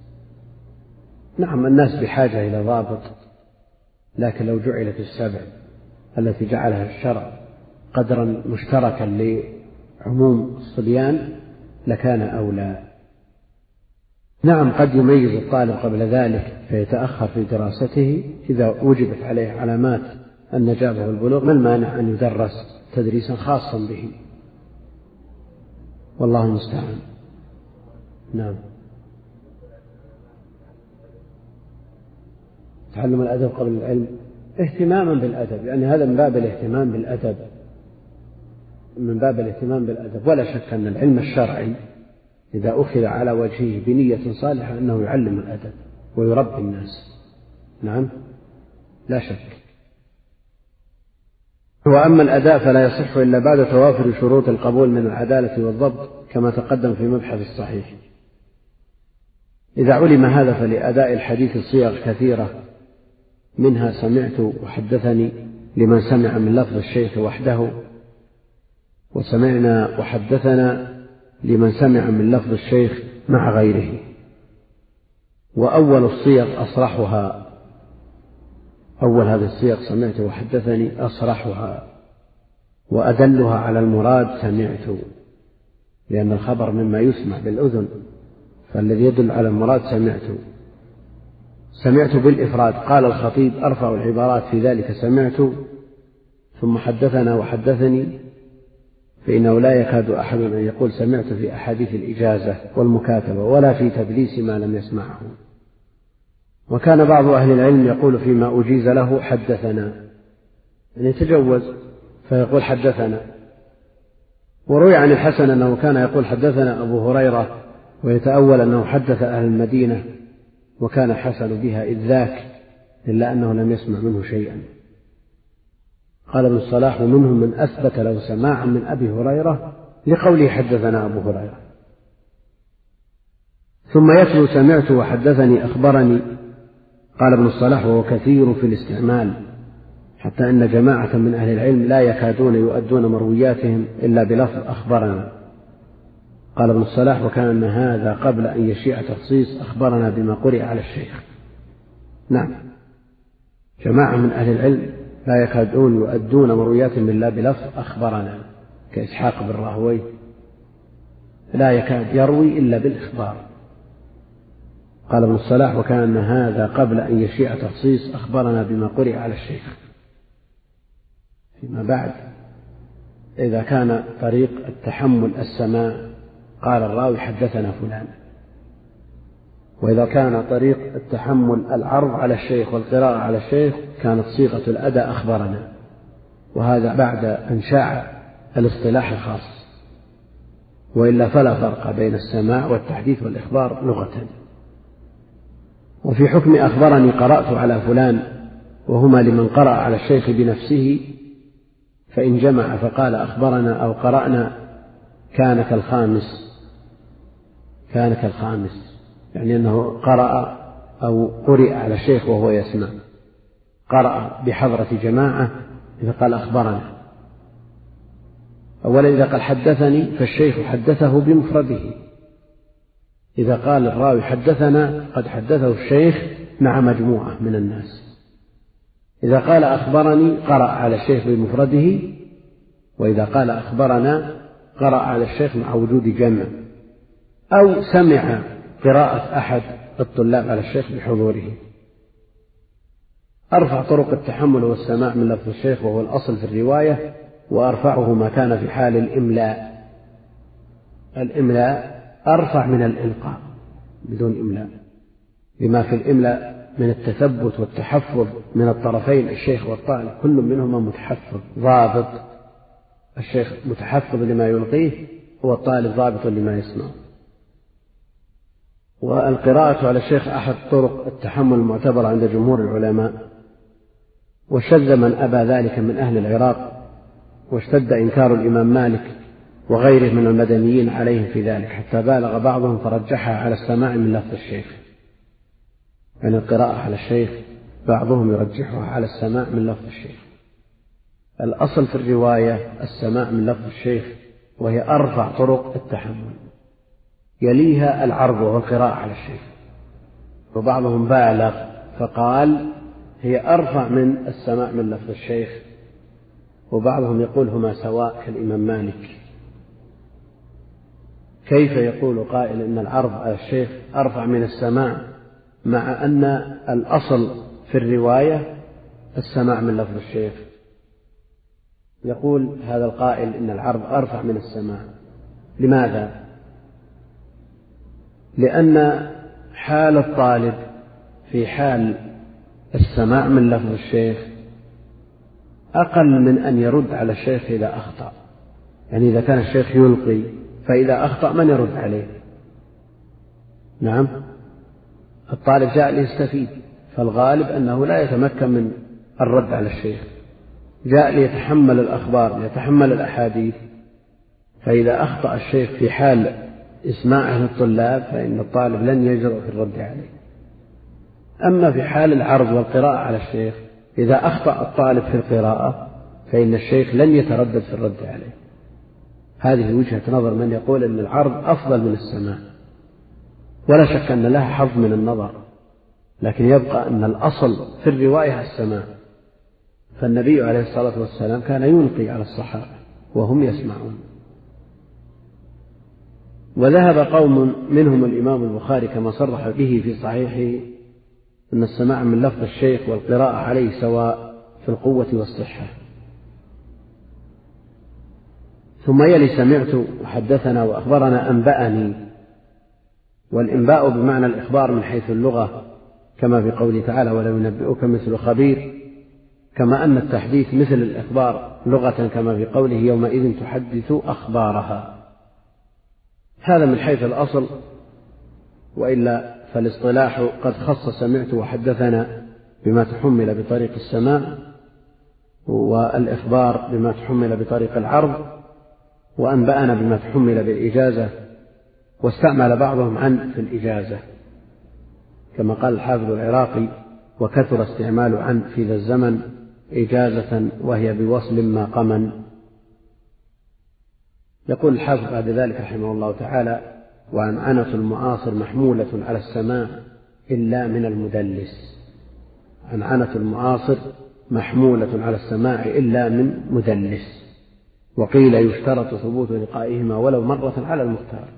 نعم الناس بحاجة إلى ضابط، لكن لو جعلت 7 التي جعلها الشرع قدرا مشتركا لعموم الصبيان لكان أولى. نعم قد يميز الطالب قبل ذلك فيتأخر في دراسته إذا وجدت عليه علامات النجابة والبلوغ، ما المانع أن يدرس تدريسا خاصا به. والله المستعان. نعم. تعلم الأدب قبل العلم اهتماما بالأدب، يعني هذا من باب الاهتمام بالأدب، من باب الاهتمام بالأدب. ولا شك أن العلم الشرعي إذا أخذ على وجهه بنية صالحة أنه يعلم الأدب ويربي الناس. نعم لا شك. وأما الأداء فلا يصح إلا بعد توافر شروط القبول من العدالة والضبط كما تقدم في مبحث الصحيح. إذا علم هذا فلأداء الحديث صيغ كثيرة، منها سمعت وحدثني لمن سمع من لفظ الشيخ وحده، وسمعنا وحدثنا لمن سمع من لفظ الشيخ مع غيره. وأول الصيغ أصرحها، أول هذه الصيغ سمعت وحدثني أصرحها وأدلها على المراد سمعت، لأن الخبر مما يسمع بالأذن، فالذي يدل على المراد سمعت بالإفراد. قال الخطيب أرفع العبارات في ذلك سمعت ثم حدثنا وحدثني، فإنه لا يكاد أحد أن يقول سمعت في أحاديث الإجازة والمكاتبة ولا في تدليس ما لم يسمعه. وكان بعض أهل العلم يقول فيما أجيز له حدثنا، يعني يتجوز فيقول حدثنا. وروي عن الحسن أنه كان يقول حدثنا أبو هريرة ويتأول أنه حدث أهل المدينة، وكان حسن بها إذ ذاك إلا أنه لم يسمع منه شيئا. قال ابن الصلاح ومنهم من أثبت له سماعا من أبي هريرة لقوله حدثنا أبو هريرة. ثم يتلو سمعت وحدثني أخبرني. قال ابن الصلاح وهو كثير في الاستعمال، حتى أن جماعة من أهل العلم لا يكادون يؤدون مروياتهم إلا بلفظ أخبرنا. قال ابن الصلاح وكان هذا قبل أن يشيع تخصيص أخبرنا بما قرئ على الشيخ. نعم، جماعة من أهل العلم لا يكادون يؤدون مروياتهم إلا بلفظ أخبرنا، كإسحاق بن راهويه لا يكاد يروي إلا بالإخبار. قال ابن الصلاح وكان هذا قبل أن يشيع تخصيص أخبرنا بما قرئ على الشيخ. فيما بعد إذا كان طريق التحمل السماع قال الراوي حدثنا فلان، وإذا كان طريق التحمل العرض على الشيخ والقراءة على الشيخ كانت صيغة الأداء أخبرنا، وهذا بعد أن شاع الاصطلاح الخاص، وإلا فلا فرق بين السماع والتحديث والإخبار لغة. وفي حكم أخبرني قرأت على فلان وهما لمن قرأ على الشيخ بنفسه، فإن جمع فقال أخبرنا أو قرأنا كان كالخامس، يعني أنه قرأ أو قرئ على الشيخ وهو يسمع، قرأ بحضرة جماعة إذا قال أخبرنا. أولا إذا قال حدثني فالشيخ حدثه بمفرده، إذا قال الراوي حدثنا قد حدثه الشيخ مع مجموعة من الناس. إذا قال أخبرني قرأ على الشيخ بمفرده، وإذا قال أخبرنا قرأ على الشيخ مع وجود جمع، أو سمع قراءة أحد الطلاب على الشيخ بحضوره. أرفع طرق التحمل والسماع من لفظ الشيخ وهو الأصل في الرواية، وأرفعه ما كان في حال الإملاء. الإملاء أرفع من الإلقاء بدون إملاء، لما في الإملاء من التثبت والتحفظ من الطرفين، الشيخ والطالب كل منهما متحفظ ضابط، الشيخ متحفظ لما يلقيه والطالب ضابط لما يسمع. والقراءة على الشيخ أحد طرق التحمل المعتبرة عند جمهور العلماء، وشذ من أبى ذلك من أهل العراق، واشتد إنكار الإمام مالك وغيره من المدنيين عليهم في ذلك، حتى بالغ بعضهم فرجحها على السماع من لفظ الشيخ. يعني القراءة على الشيخ بعضهم يرجحها على السماع من لفظ الشيخ. الأصل في الرواية السماع من لفظ الشيخ، وهي أرفع طرق التحمل، يليها العرض وهو القراءة على الشيخ. وبعضهم بالغ فقال هي أرفع من السماع من لفظ الشيخ، وبعضهم يقول هما سواء كالإمام مالك. كيف يقول قائل إن العرض على الشيخ أرفع من السماع مع أن الأصل في الرواية السماع من لفظ الشيخ؟ يقول هذا القائل إن العرض أرفع من السماع لماذا؟ لأن حال الطالب في حال السماع من لفظ الشيخ أقل من أن يرد على الشيخ إذا أخطأ. يعني إذا كان الشيخ يلقي فإذا أخطأ من يرد عليه؟ نعم، الطالب جاء ليستفيد، فالغالب أنه لا يتمكن من الرد على الشيخ، جاء ليتحمل الأخبار ليتحمل الأحاديث، فإذا أخطأ الشيخ في حال إسماعه للطلاب فإن الطالب لن يجرؤ في الرد عليه. أما في حال العرض والقراءة على الشيخ إذا أخطأ الطالب في القراءة فإن الشيخ لن يتردد في الرد عليه. هذه وجهة نظر من يقول أن العرض أفضل من السماع، ولا شك أن لها حظ من النظر، لكن يبقى أن الأصل في الرواية السماع. فالنبي عليه الصلاة والسلام كان يلقي على الصحابة وهم يسمعون. وذهب قوم منهم الإمام البخاري كما صرح به في صحيحه أن السماع من لفظ الشيخ والقراءة عليه سواء في القوة والصحة. ثم يلي سمعت وحدثنا وأخبرنا أنبأني، والإنباء بمعنى الإخبار من حيث اللغة كما في قوله تعالى ولو ينبئك مثل خبير، كما أن التحديث مثل الإخبار لغة كما في قوله يومئذ تحدث أخبارها. هذا من حيث الأصل، وإلا فالاصطلاح قد خص سمعت وحدثنا بما تحمل بطريق السماع، والإخبار بما تحمل بطريق العرض، وأنبأنا بما تحمل بالإجازة، واستعمل بعضهم عن في الإجازة كما قال الحافظ العراقي وكثر استعمال عن في ذا الزمن إجازة وهي بوصل ما قمن. يقول الحافظ بعد ذلك رحمه الله تعالى وعنعنة المعاصر محمولة على السماع إلا من المدلس. عنعنة المعاصر محمولة على السماع إلا من مدلس. وقيل يشترط ثبوت لقائهما ولو مرة على المختار.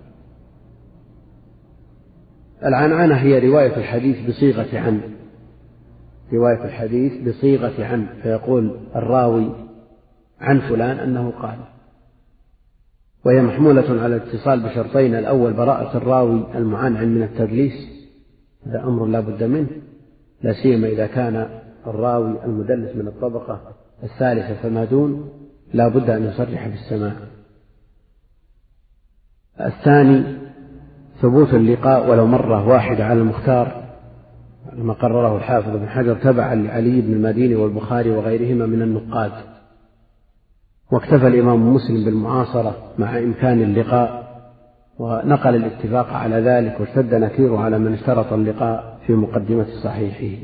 العنعنة هي رواية الحديث بصيغة عن، رواية الحديث بصيغة عن، فيقول الراوي عن فلان أنه قال، وهي محمولة على الاتصال بشرطين: الأول براءة الراوي المعنعن من التدليس، هذا أمر لا بد منه، لا سيما إذا كان الراوي المدلس من الطبقة الثالثة فما دون، لا بد أن يصرح بالسماع. الثاني ثبوت اللقاء ولو مرة واحدة على المختار، ما قرره الحافظ بن حجر تبعا لعلي بن المديني والبخاري وغيرهما من النقاد. واكتفى الإمام مسلم بالمعاصرة مع إمكان اللقاء، ونقل الاتفاق على ذلك، واشتد نكيره على من اشترط اللقاء في مقدمة صحيحه.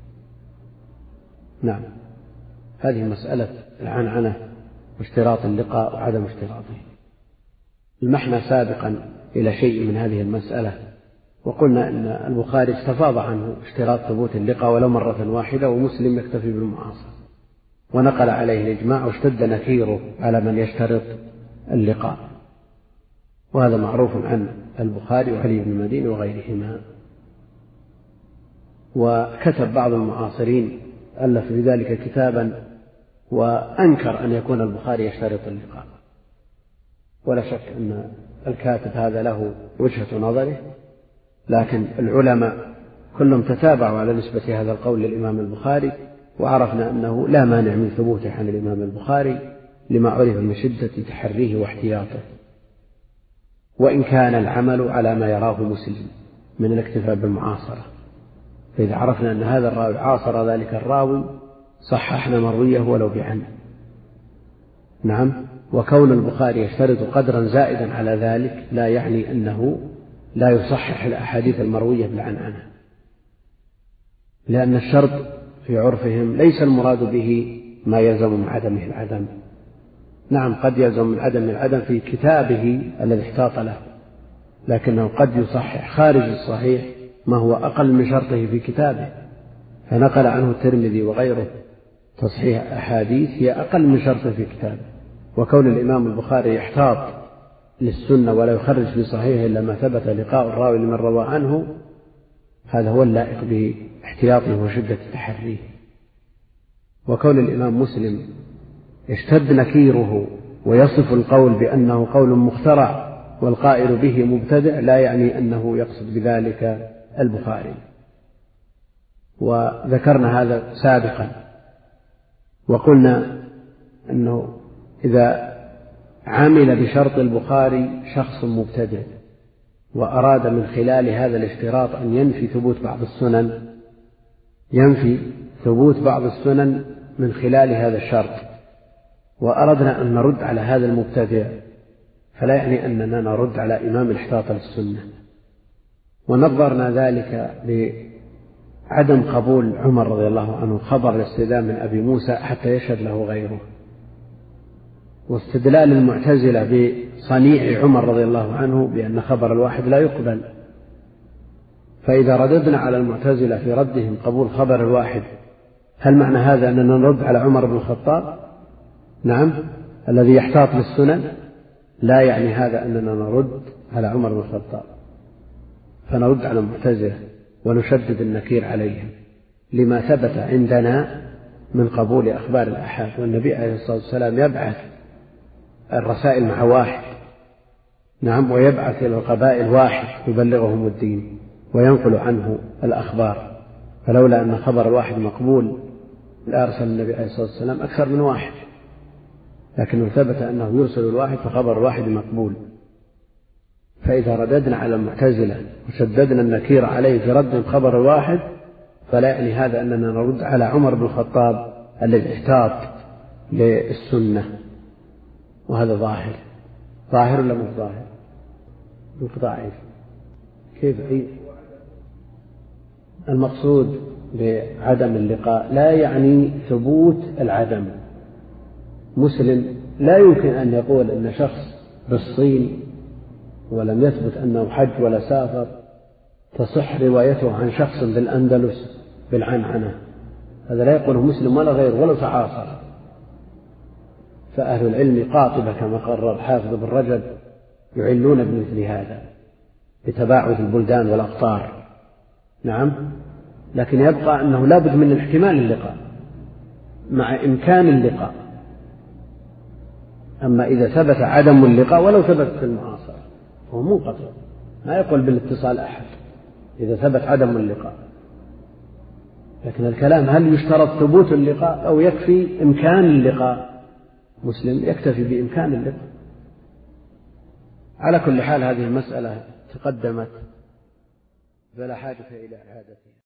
نعم، هذه مسألة العنعنة واشتراط اللقاء وعدم اشتراطه. المحنى سابقا إلى شيء من هذه المسألة، وقلنا أن البخاري استفاض عنه اشتراط ثبوت اللقاء ولو مرة واحدة، ومسلم يكتفي بالمعاصرة، ونقل عليه الإجماع، واشتد نكيره على من يشترط اللقاء، وهذا معروف عن البخاري وعلي بن المديني وغيرهما. وكتب بعض المعاصرين ألف في ذلك كتابا وأنكر أن يكون البخاري يشترط اللقاء، ولا شك أن الكاتب هذا له وجهة نظره، لكن العلماء كلهم تتابعوا على نسبة هذا القول للإمام البخاري، وعرفنا أنه لا مانع من ثبوته عن الإمام البخاري لما عرف من شدة تحريه واحتياطه، وإن كان العمل على ما يراه مسلم من الاكتفاء بالمعاصرة. فإذا عرفنا أن هذا الراوي عاصر ذلك الراوي صححنا مرويه ولو بعن. نعم، وكون البخاري يشترط قدرا زائدا على ذلك لا يعني أنه لا يصحح الأحاديث المروية بالعنعنة، لأن الشرط في عرفهم ليس المراد به ما يلزم من عدمه العدم. نعم، قد يلزم من عدم العدم في كتابه الذي احتاط له، لكنه قد يصحح خارج الصحيح ما هو أقل من شرطه في كتابه، فنقل عنه الترمذي وغيره تصحيح أحاديث هي أقل من شرطه في كتابه. وكون الإمام البخاري يحتاط للسنة ولا يخرج في صحيحه إلا ما ثبت لقاء الراوي لمن روى عنه، هذا هو اللائق باحتياطه وشدة تحريه. وكون الإمام مسلم يشتد نكيره ويصف القول بأنه قول مخترع والقائل به مبتدع لا يعني أنه يقصد بذلك البخاري. وذكرنا هذا سابقا وقلنا أنه إذا عمل بشرط البخاري شخص مبتدع وأراد من خلال هذا الاشتراط أن ينفي ثبوت بعض السنن من خلال هذا الشرط، وأردنا أن نرد على هذا المبتدع، فلا يعني أننا نرد على إمام الاحتاط للسنة. ونظرنا ذلك بعدم قبول عمر رضي الله عنه خبر الاستئذان من أبي موسى حتى يشهد له غيره، واستدلال المعتزلة بصنيع عمر رضي الله عنه بأن خبر الواحد لا يقبل. فإذا رددنا على المعتزلة في ردهم قبول خبر الواحد، هل معنى هذا أننا نرد على عمر بن الخطاب؟ نعم، الذي يحتاط للسنن. لا يعني هذا أننا نرد على عمر بن الخطاب، فنرد على المعتزلة ونشدد النكير عليهم لما ثبت عندنا من قبول أخبار الآحاد. والنبي عليه الصلاة والسلام يبعث الرسائل مع واحد، نعم، ويبعث إلى القبائل واحد يبلغهم الدين وينقل عنه الأخبار، فلولا أن خبر الواحد مقبول لأرسل النبي عليه الصلاة والسلام أكثر من واحد، لكنه ثبت أنه يرسل الواحد فخبر الواحد مقبول. فإذا رددنا على المعتزلة وشددنا النكير عليه في رد خبر الواحد، فلا يعني هذا أننا نرد على عمر بن الخطاب الذي احتاط للسنة. وهذا ظاهر ولا مش ظاهر؟ ضعيف. كيف المقصود بعدم اللقاء لا يعني ثبوت العدم. مسلم لا يمكن أن يقول أن شخص بالصين ولم يثبت أنه حج ولا سافر تصح روايته عن شخص بالأندلس بالعنعنة، هذا لا يقوله مسلم ولا غيره ولو تعاصر. فأهل العلم قاطبة كما قرر الحافظ بن رجب يعلون بمثل هذا بتباعد البلدان والأقطار، نعم، لكن يبقى أنه لا بد من الاحتمال اللقاء مع إمكان اللقاء. أما إذا ثبت عدم اللقاء ولو ثبت في المعاصرة هو منقطع، ما يقول بالاتصال أحد إذا ثبت عدم اللقاء. لكن الكلام هل يشترط ثبوت اللقاء أو يكفي إمكان اللقاء؟ مسلم يكتفي بإمكان اللقاء. على كل حال هذه المسألة تقدمت فلا حاجة إلى إعادتها.